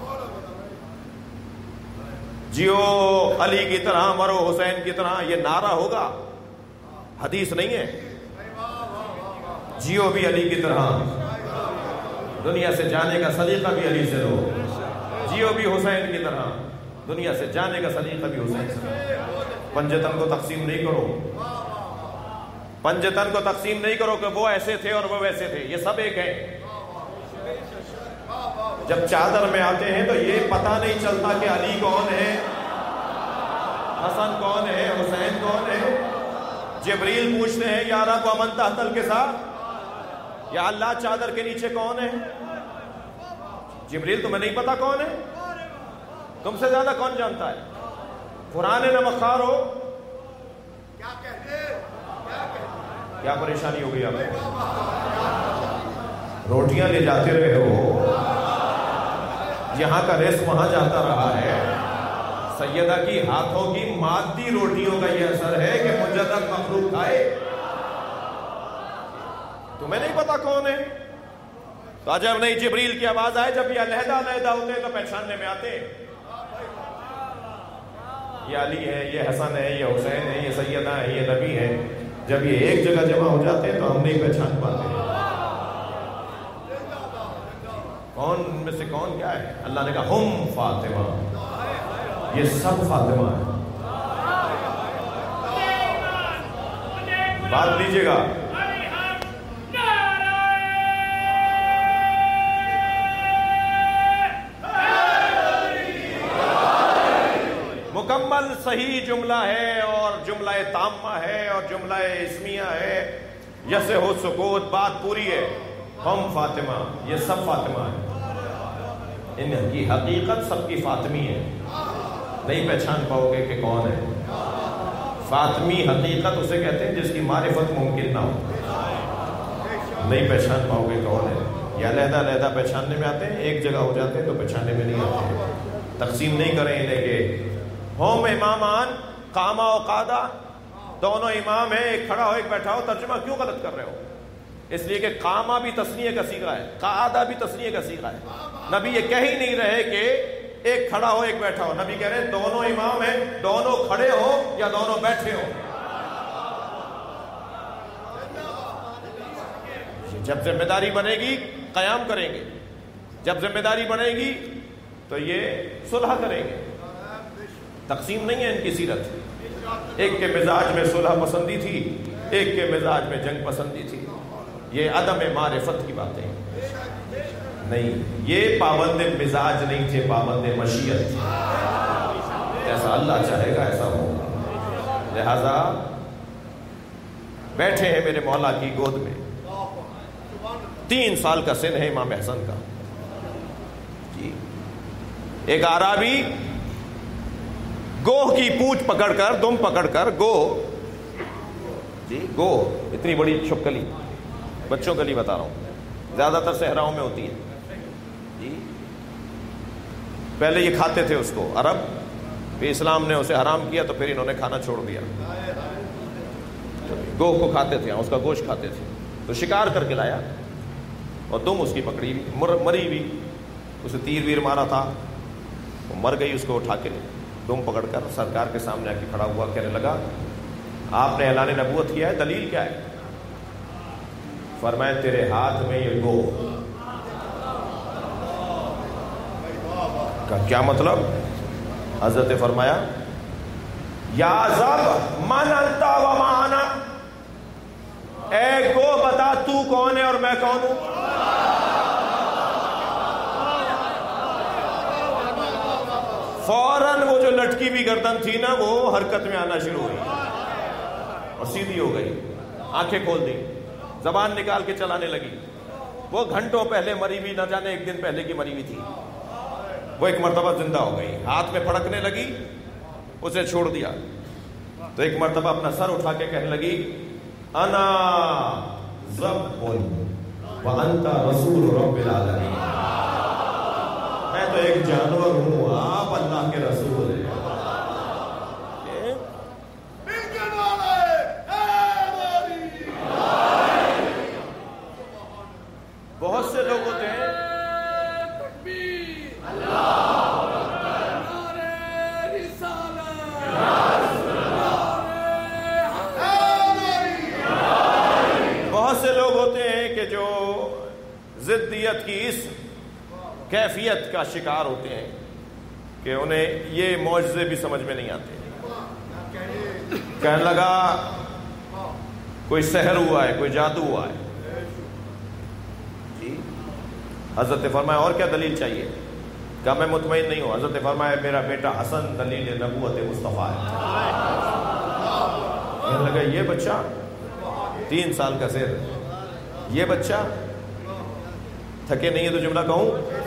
جیو علی کی طرح مرو حسین کی طرح، یہ نعرہ ہوگا، حدیث نہیں ہے. جیو بھی علی کی طرح، دنیا سے جانے کا سلیقہ بھی علی سے لو. جیو بھی حسین کی طرح، دنیا سے جانے کا سلیقہ بھی حسین سے لو. پنجتن کو تقسیم نہیں کرو، پنجتن کو تقسیم نہیں کرو کہ وہ ایسے تھے اور وہ ویسے تھے. یہ سب ایک ہیں. جب چادر میں آتے ہیں تو یہ پتہ نہیں چلتا کہ علی کون ہے، حسن کون ہے، حسین کون ہے. جبریل پوچھتے ہیں یا رب ومن تحت الکساء، یا اللہ چادر کے نیچے کون ہے؟ جبریل تمہیں نہیں پتا کون ہے؟ تم سے زیادہ کون جانتا ہے؟ قرآن نمخار ہو، کیا پریشانی ہو گئی آپ کو؟ روٹیاں لے جاتے رہے ہو، یہاں کا رزق وہاں جاتا رہا ہے. سیدہ کی ہاتھوں کی مادی روٹیوں کا یہ اثر ہے کہ مجدد مخلوق کھائے. تمہیں نہیں پتا کون ہے؟ تو عجب نہیں جبریل کی آواز آئے جب یہ علیحدہ علیحدہ ہوتے ہیں تو پہچاننے میں آتے ہیں. یہ علی ہے، یہ حسن ہے، یہ حسین ہے، یہ سیدہ ہے، یہ نبی ہے. جب یہ ایک جگہ جمع ہو جاتے ہیں تو ہم نہیں پہچان پاتے ہیں کون ان میں سے کون کیا ہے. اللہ نے کہا ہم فاطمہ، یہ سب فاطمہ ہے. بات لیجئے گا. مکمل صحیح جملہ ہے اور جملہ تامہ ہے اور جملہ اسمیہ ہے. یس ہو سکوت، بات پوری ہے. ہم فاطمہ، یہ سب فاطمہ ہے. ان کی حقیقت سب کی فاطمی ہے. نہیں پہچان پاؤ گے کہ کون ہے. فاطمی حقیقت اسے کہتے ہیں جس کی معرفت ممکن نہ ہو. نہیں پہچان پاؤ گے کون ہے. یہ علیحدہ علیحدہ پہچاننے میں آتے ہیں، ایک جگہ ہو جاتے ہیں تو پہچاننے میں نہیں آتے. تقسیم نہیں کریں انہیں کہ ہوم امامان قاما و قعدا، دونوں امام ہیں، ایک کھڑا ہو ایک بیٹھا ہو. ترجمہ کیوں غلط کر رہے ہو؟ اس لیے کہ قاما بھی تثنیہ کا صیغہ ہے، قعدہ بھی تثنیہ کا صیغہ ہے. نبی یہ کہہ ہی نہیں رہے کہ ایک کھڑا ہو ایک بیٹھا ہو. نبی کہہ رہے ہیں دونوں امام ہیں، دونوں کھڑے ہو یا دونوں بیٹھے ہو. جب ذمہ داری بنے گی قیام کریں گے، جب ذمہ داری بنے گی تو یہ صلح کریں گے. تقسیم نہیں ہے ان کی سیرت. ایک کے مزاج میں صلح پسندی تھی، ایک کے مزاج میں جنگ پسندی تھی. یہ عدم معرفت کی باتیں نہیں. یہ پابند مزاج نہیں تھے، پابند مشیت تھی. جیسا اللہ چاہے گا ایسا ہوگا. لہذا بیٹھے ہیں میرے مولا کی گود میں. تین سال کا سن ہے امام حسن کا. جی ایک عربی گوہ کی پوچھ پکڑ کر، دم پکڑ کر، گو جی گو اتنی بڑی چھپکلی، بچوں کے لیے بتا رہا ہوں، زیادہ تر صحراؤں میں ہوتی ہے. جی پہلے یہ کھاتے تھے اس کو عرب، پھر اسلام نے اسے حرام کیا تو پھر انہوں نے کھانا چھوڑ دیا. گوہ کو کھاتے تھے، اس کا گوشت کھاتے تھے. تو شکار کر کے لایا اور دم اس کی پکڑی ہوئی، مری ہوئی. اسے تیر ویر مارا تھا، وہ مر گئی. اس کو اٹھا کے دم پکڑ کر سرکار کے سامنے آ کے کھڑا ہوا، کہنے لگا آپ نے اعلان نبوت کیا ہے، دلیل کیا ہے؟ فرمایا تیرے ہاتھ میں یہ گو کا کیا مطلب؟ حضرت نے فرمایا یا زب من انت و ما انا، اے گو بتا تو کون ہے اور میں کون ہوں؟ فوراً وہ جو لٹکی بھی گردن تھی نا وہ حرکت میں آنا شروع ہوئی اور سیدھی ہو گئی، آنکھیں کھول دی، زبان نکال کے چلانے لگی۔ وہ گھنٹوں پہلے مری ہوئی، نہ جانے ایک دن پہلے کی مری ہوئی تھی، وہ ایک مرتبہ زندہ ہو گئی، ہاتھ میں پھڑکنے لگی، اسے چھوڑ دیا تو ایک مرتبہ اپنا سر اٹھا کے کہنے لگی انا ذبح وانت رسول رب العالمین، میں تو ایک جانور ہوں، آپ اللہ کے رسول ہیں۔ بہت سے لوگ ہوتے ہیں بہت سے لوگ ہوتے ہیں کہ جو ضدیت کی اس کیفیت کا شکار ہوتے ہیں کہ انہیں یہ معجزے بھی سمجھ میں نہیں آتے۔ کہنے لگا کوئی سحر ہوا ہے، کوئی جادو ہوا ہے۔ جی حضرت نے فرمایا اور کیا دلیل چاہیے؟ کہا میں مطمئن نہیں ہوں۔ حضرت نے فرمایا میرا بیٹا حسن دلیل نبوت مصطفیٰ ہے۔ کہنے لگا یہ بچہ تین سال کا سر، یہ بچہ تھکے نہیں ہے تو جملہ کہوں،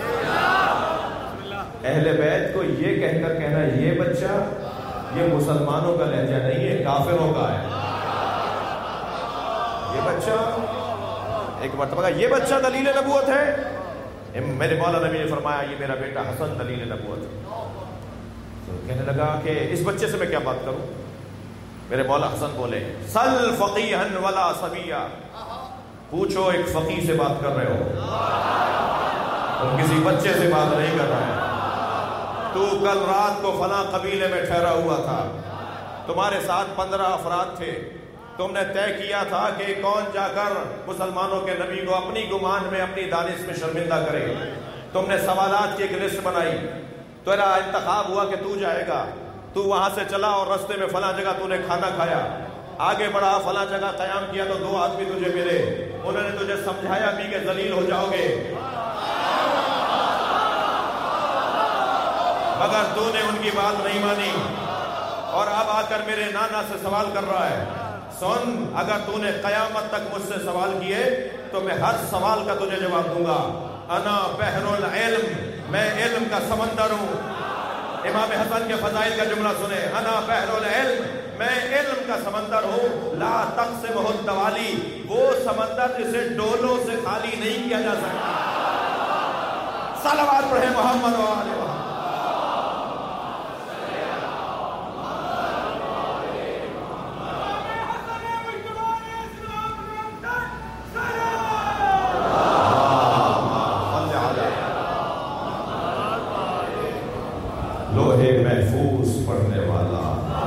اہل بیت کو یہ کہہ کر کہنا یہ بچہ، یہ مسلمانوں کا لہجہ نہیں ہے، کافروں کا ہے۔ یہ بچہ ایک مرتبہ کہا یہ بچہ دلیل نبوت ہے۔ میرے مولا نبی نے فرمایا یہ میرا بیٹا حسن دلیل نبوت ہے۔ تو کہنے لگا کہ اس بچے سے میں کیا بات کروں؟ میرے مولا حسن بولے سل فقیہن ولا صبیہ، پوچھو ایک فقیہ سے بات کر رہے ہو، تم کسی بچے سے بات نہیں کر رہے ہیں۔ تو کل رات کو فلاں قبیلے میں ٹھہرا ہوا تھا، تمہارے ساتھ پندرہ افراد تھے، تم نے طے کیا تھا کہ کون جا کر مسلمانوں کے نبی کو اپنی گمان میں اپنی دانش میں شرمندہ کرے۔ تم نے سوالات کی ایک لسٹ بنائی، تیرا انتخاب ہوا کہ تو جائے گا، تو وہاں سے چلا اور رستے میں فلاں جگہ تو نے کھانا کھایا، آگے بڑھا فلاں جگہ قیام کیا تو دو آدمی تجھے ملے، انہوں نے تجھے سمجھایا بھی کہ ذلیل ہو جاؤ گے، مگر تو نے ان کی بات نہیں مانی اور اب آ کر میرے نانا سے سوال کر رہا ہے۔ سن، اگر تو نے قیامت تک مجھ سے سوال کیے تو میں ہر سوال کا تجھے جواب دوں گا۔ انا بحر العلم، میں علم کا سمندر ہوں۔ امام حسن کے فضائل کا جملہ سنے، انا بحر العلم، میں علم کا سمندر ہوں۔ لا تقسمہ الدوالی، وہ سمندر جسے ڈولوں سے خالی نہیں کیا جا سکتا۔ صلوات پڑھیں محمد و آلہ محمد۔ لوہے محفوظ پڑھنے والا،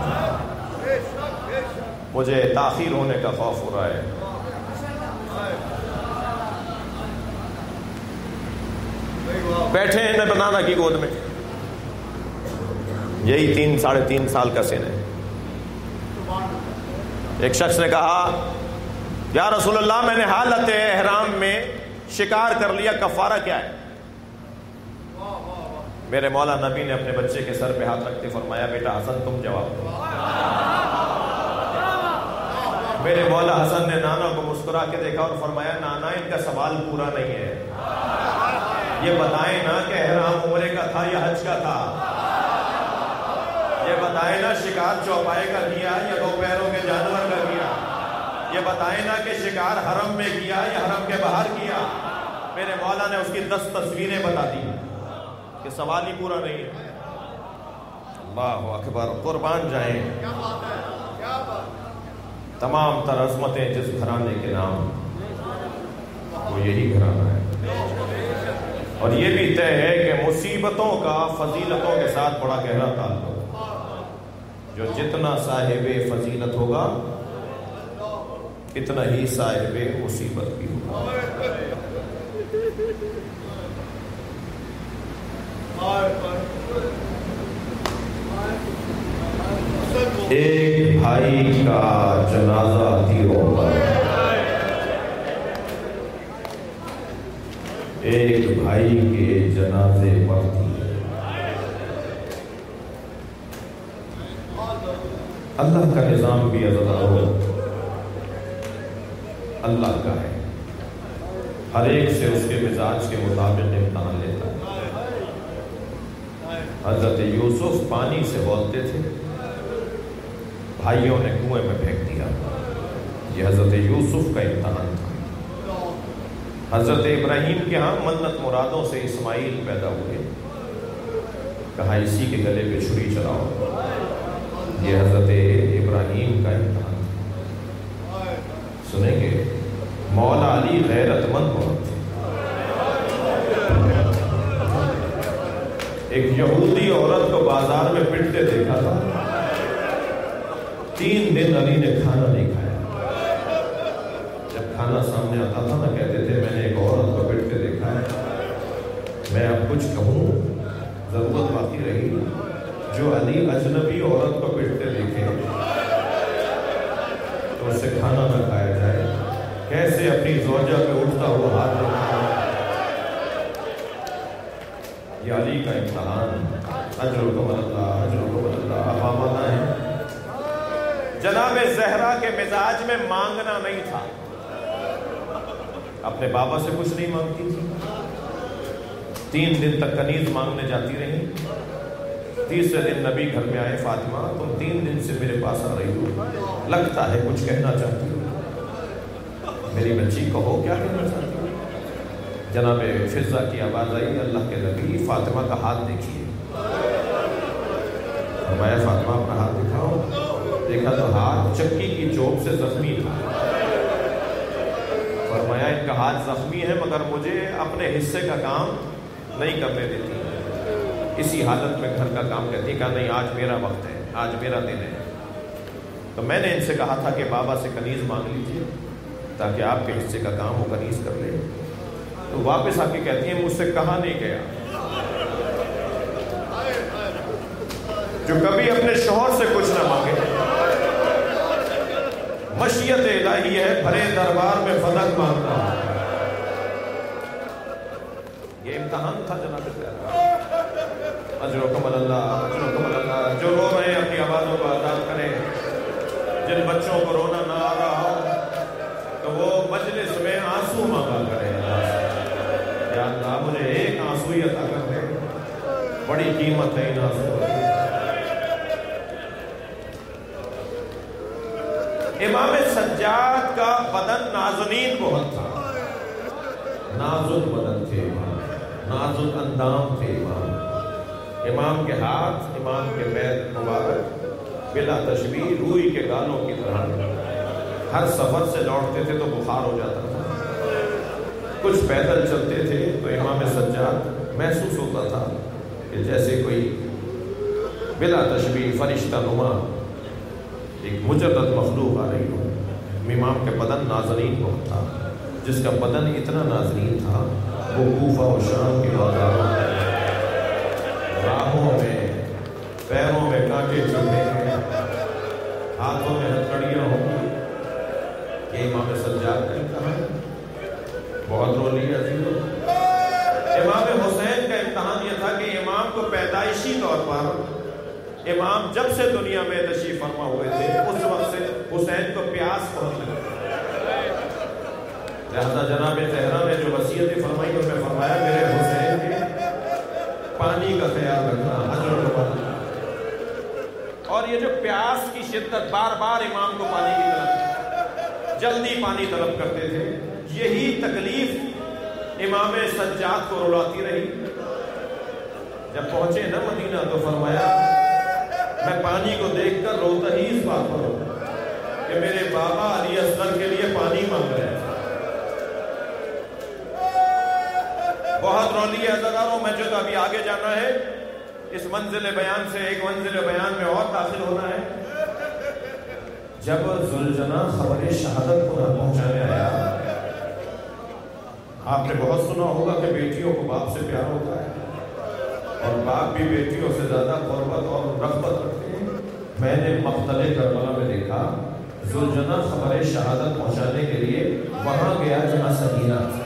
مجھے تاخیر ہونے کا خوف ہو رہا ہے۔ بیٹھے ہیں بنانا کی گود میں، یہی تین ساڑھے تین سال کا سن ہے۔ ایک شخص نے کہا یا رسول اللہ میں نے حالت احرام میں شکار کر لیا، کفارہ کیا ہے؟ میرے مولا نبی نے اپنے بچے کے سر پہ ہاتھ رکھتے فرمایا بیٹا حسن تم جواب دو۔ میرے مولا حسن نے نانا کو مسکرا کے دیکھا اور فرمایا نانا ان کا سوال پورا نہیں ہے، یہ بتائیں نا کہ احرام عمرے کا تھا یا حج کا تھا، یہ بتائیں نا شکار چوپائے کا کیا یا دو پیروں کے جانور کا کیا، یہ بتائیں نا کہ شکار حرم میں کیا یا حرم کے باہر کیا۔ میرے مولا نے اس کی دس تصویریں بتا دی کہ سوال ہی پورا نہیں ہے۔ اللہ اکبر، قربان جائیں تمام تر عظمتیں جس گھرانے کے نام، وہ یہی گھرانہ ہے، اور یہ بھی طے ہے کہ مصیبتوں کا فضیلتوں کے ساتھ بڑا گہرا تعلق۔ جو جتنا صاحب فضیلت ہوگا اتنا ہی صاحب مصیبت بھی ہوگا. ایک بھائی کا جنازہ تیروں پر، ایک بھائی کے جنازے پڑھتی ہے. اللہ کا نظام بھی عزیزانو اللہ کا ہے، ہر ایک سے اس کے مزاج کے مطابق امتحان لیتا ہے. حضرت یوسف پانی سے بولتے تھے، بھائیوں نے کنویں میں پھینک دیا. یہ حضرت یوسف کا امتحان تھا. حضرت ابراہیم کے ہاں منت مرادوں سے اسماعیل پیدا ہوئے، کہا اسی کے گلے پہ چھری چلاؤ. یہ حضرت ابراہیم کا امتحان تھا. سنیں گے مولا علی غیرت مند بہت تھے. ایک یہودی عورت کو بازار میں پٹتے دیکھا تھا، تین دن علی نے کھانا نہیں کھایا. جب کھانا سامنے آتا تھا نا کہتے تھے میں نے ایک عورت کو پٹتے دیکھا ہے، میں اب کچھ کہوں ضرورت باقی رہی. جو علی اجنبی عورت کو پٹتے دیکھے تو اس سے کھانا نہ کھایا جائے، کیسے اپنی زوجہ پہ اٹھتا ہوا ہاتھ رکھا. یہ علی کا امتحان. اجرکم اللہ اجرکم اللہ. امامہ ہے جناب زہرا کے مزاج میں مانگنا نہیں تھا، اپنے بابا سے کچھ نہیں مانگتی تھی. تین دن تک کنیز مانگنے جاتی رہی. تیسرے دن نبی گھر میں آئے، فاطمہ تم تین دن سے میرے پاس آ رہی ہو، لگتا ہے کچھ کہنا چاہتی ہو، میری بچی کہو کیا کہنا چاہتی ہو. جناب فضہ کی آواز آئی، اللہ کے نبی فاطمہ کا ہاتھ دیکھیے. فرمایا فاطمہ اپنا ہاتھ دکھاؤ. دیکھا تو ہاتھ چکی کی چوب سے زخمی تھا. فرمایا ان کا ہاتھ زخمی ہے مگر مجھے اپنے حصے کا کام نہیں کرنے دیتی، اسی حالت میں گھر کا کام کرتی. کہا نہیں آج میرا وقت ہے، آج میرا دن ہے. تو میں نے ان سے کہا تھا کہ بابا سے کنیز مانگ لیجیے تاکہ آپ کے حصے کا کام وہ کنیز کر لے. تو واپس آ کے کہتی ہیں مجھ سے کہا نہیں گیا. جو کبھی اپنے شوہر سے کچھ نہ مانگے، مشیت الہی ہے بھرے دربار میں فلک مانگنا. یہ امتحان تھا جناب زہرا. اجرکم اللہ اجرکم اللہ. جو رو رہے ہیں اپنی آوازوں کو آزاد کریں. جن بچوں کو رونا نہ آ رہا ہو تو وہ مجلس میں آنسو مانگا کریں. یا اللہ مجھے ایک آنسو ہی عطا کر دے، بڑی قیمت ہے ان آنسو. امام سجاد کا بدن نازنین بہت تھا، نازک بدن تھے امام، نازک اندام تھے امام. امام کے ہاتھ، امام کے پیر مبارک بلا تشبیہ روئی کے گالوں کی طرح. ہر سفر سے لوٹتے تھے تو بخار ہو جاتا تھا. کچھ پیدل چلتے تھے تو امام سجاد محسوس ہوتا تھا کہ جیسے کوئی بلا تشبیہ فرشتہ نما ایک مجرد مخلوق آ رہی ہو. امام کے بدن نازنین بہت تھا. جس کا بدن اتنا نازنین تھا وہ کوفہ و شام کے بازاروں میں، راہوں میں، پیروں میں کانٹے چبھے ہیں، ہاتھوں میں ہتھکڑیاں ہوں گی. یہ امام سجاد کا امتحان بہت رو لیا عزیزو. امام حسین کا امتحان یہ تھا کہ امام کو پیدائشی طور پر امام جب سے دنیا میں تشریف فرما ہوئے تھے اس وقت سے حسین کو پیاس بہت لگتی. لہذا جناب زہرا نے جو وصیت فرمائی ان میں فرمایا میرے حسین کے پانی کا خیال رکھنا. حضرت اور یہ جو پیاس کی شدت، بار بار امام کو پانی کی طلب، جلدی پانی طلب کرتے تھے، یہی تکلیف امام سجاد کو رلاتی رہی. جب پہنچے نا مدینہ تو فرمایا میں پانی کو دیکھ کر روتا ہی اس بات پر ہوں کہ میرے بابا علی اصغر کے لیے پانی مانگ رہے ہیں. بہت رو لی ہے عزیزانو. مجھے تو ابھی آگے جانا ہے، اس منزل بیان سے ایک منزل بیان میں اور داخل ہونا ہے. جب ذوالجناح خبر شہادت کو نہ پہنچانے آیا، آپ نے بہت سنا ہوگا کہ بیٹیوں کو باپ سے پیار ہوتا ہے اور باپ بھی بیٹیوں سے زیادہ قربت اور رغبت رکھتے ہیں۔ میں نے مقتل کربلا میں دیکھا ذوالجناح خبر شہادت پہنچانے کے لیے وہاں گیا جہاں سکینہ تھی۔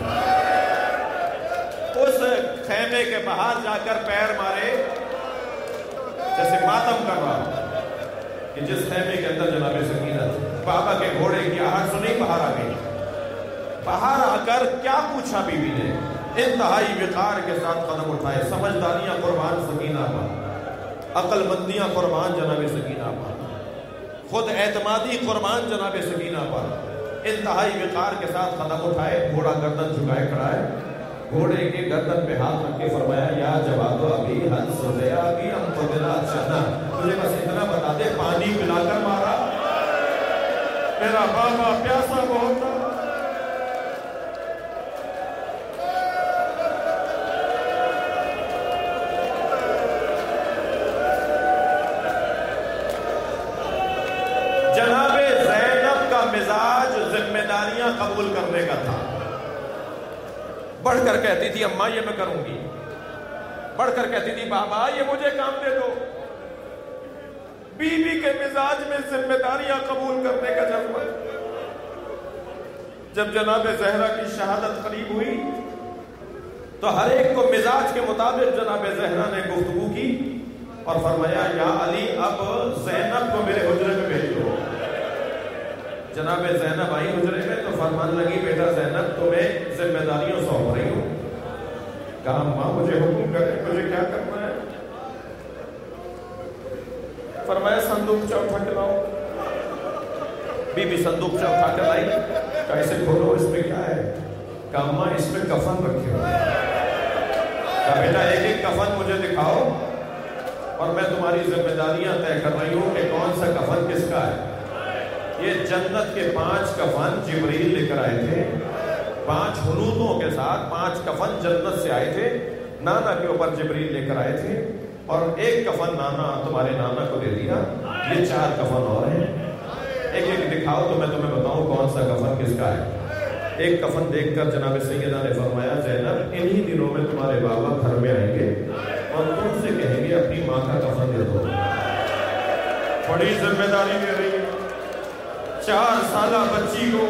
اس خیمے کے باہر جا کر پیر مارے جیسے ماتم کر رہا کہ جس خیمے کے اندر جناب سکینہ تھی۔ بابا کے گھوڑے کی آہٹ سنی، باہر آ گئی۔ باہر آ کر کیا پوچھا بی بی نے؟ انتہائی وقار کے ساتھ قدم اٹھائے، سمجھداریاں قربان سکینہ پر، عقل مندیاں قربان جناب سکینہ پر، خود اعتمادی قربان جناب سکینہ پر، انتہائی وقار کے ساتھ قدم اٹھائے، گھوڑا گردن جھکائے کھڑا ہے، گھوڑے کے گردن پہ ہاتھ رکھ کے فرمایا یا جواد ابھی حد سوزیا ابھی ہم کو دلا چنا، تجھے بس اتنا بتا دے پانی پلا کر مارا؟ میرا بابا پیاسا بہت تھا۔ جناب زینب کا مزاج ذمہ داریاں قبول کرنے کا تھا۔ بڑھ کر کہتی تھی اماں یہ میں کروں گی، بڑھ کر کہتی تھی بابا یہ مجھے کام دے دو۔ بی بی کے مزاج میں ذمہ داریاں قبول کرنے کا جذبہ۔ جب جناب زہرا کی شہادت قریب ہوئی تو ہر ایک کو مزاج کے مطابق جناب زہرا نے گفتگو کی اور فرمایا یا علی اب زینب کو میرے حجرے میں بھیج دو۔ جناب زینب آئی حجرے میں تو فرمان لگی بیٹا زینب تمہیں ذمہ داریوں سونپ رہی ہوں۔ کہا ماں مجھے حکم کرے، مجھے کیا کرنا ہے؟ فرمایا صندوق چا اٹھا کے لاؤ۔ بی بی صندوق چا اٹھا کے لائی، کہا اسے کھولو، اس میں کیا ہے؟ کہا ماں اس میں کفن رکھے ہو۔ کہا بیٹا ایک ایک کفن مجھے دکھاؤ اور میں تمہاری ذمہ داریاں طے کر رہی ہوں کہ کون سا کفن کس کا ہے۔ یہ جنت کے پانچ کفن جبریل لے کر آئے تھے، پانچ حنوطوں کے ساتھ پانچ کفن جنت سے آئے تھے، نانا کے اوپر جبریل لے کر آئے تھے اور ایک کفن نانا تمہارے نانا کو دے دیا، یہ چار کفن اور ہیں، ایک ایک دکھاؤ تو میں تمہیں بتاؤں کون سا کفن کس کا ہے۔ ایک کفن دیکھ کر جناب سیدہ نے فرمایا زینب انہی دنوں میں تمہارے بابا گھر میں آئیں گے اور تم سے کہیں گے اپنی ماں کا کفن دے دو۔ بڑی ذمہ داری دے رہی ہے چار سالہ بچی کو،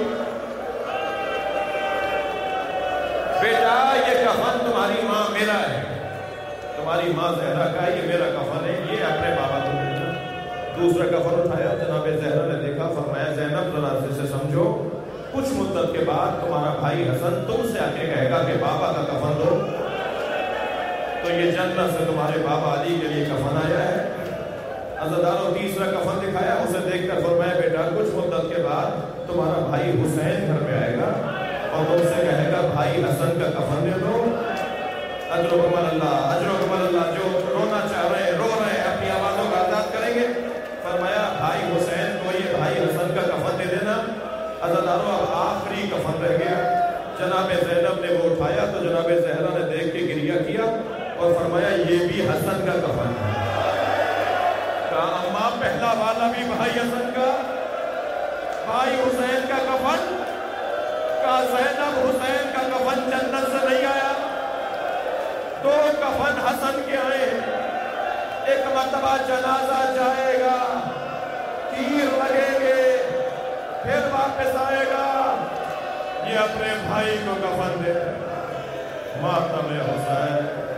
بیٹا یہ کفن تمہاری ماں میرا ہے، تمہاری ماں زہرا کا یہ میرا کفن ہے، یہ اپنے بابا کو دے دو۔ دوسرا کفن اٹھایا، جناب زہرا نے دیکھا، فرمایا زینب ذرا سے سمجھو کچھ مدت کے بعد تمہارا بھائی حسن تم سے آ کے کہے گا کہ بابا کا کفن دو، تو یہ جنت سے تمہارے بابا علی کے لیے کفن آیا ہے۔ عزاداروں تیسرا کفن دکھایا، اسے دیکھ کر فرمایا بیٹا کچھ مدت کے بعد تمہارا بھائی حسین گھر میں آئے گا اور تم سے کہے گا بھائی حسن کا کفن دے دو۔ اجرکم اللہ اجرکم اللہ، جو رونا چاہ رہے ہیں رو رہے ہیں اپنی آوازوں کا آزاد کریں گے۔ فرمایا بھائی حسین کو یہ بھائی حسن کا کفن دے دینا۔ عزاداروں اب آخری کفن رہ گیا، جناب زینب نے وہ اٹھایا تو جناب زہرا نے دیکھ کے گریہ کیا اور فرمایا یہ بھی حسن کا کفن ہے۔ کہا اماں پہلا والا بھی بھائی حسن کا، بھائی حسین کا کفن؟ کہا زینب حسین کا کفن جنت سے نہیں آیا، دو کفن حسن کے آئے ہیں، ایک مرتبہ جنازہ جائے گا، تیر لگیں گے، پھر واپس آئے گا، یہ اپنے بھائی کو کفن دے۔ ماتم حسین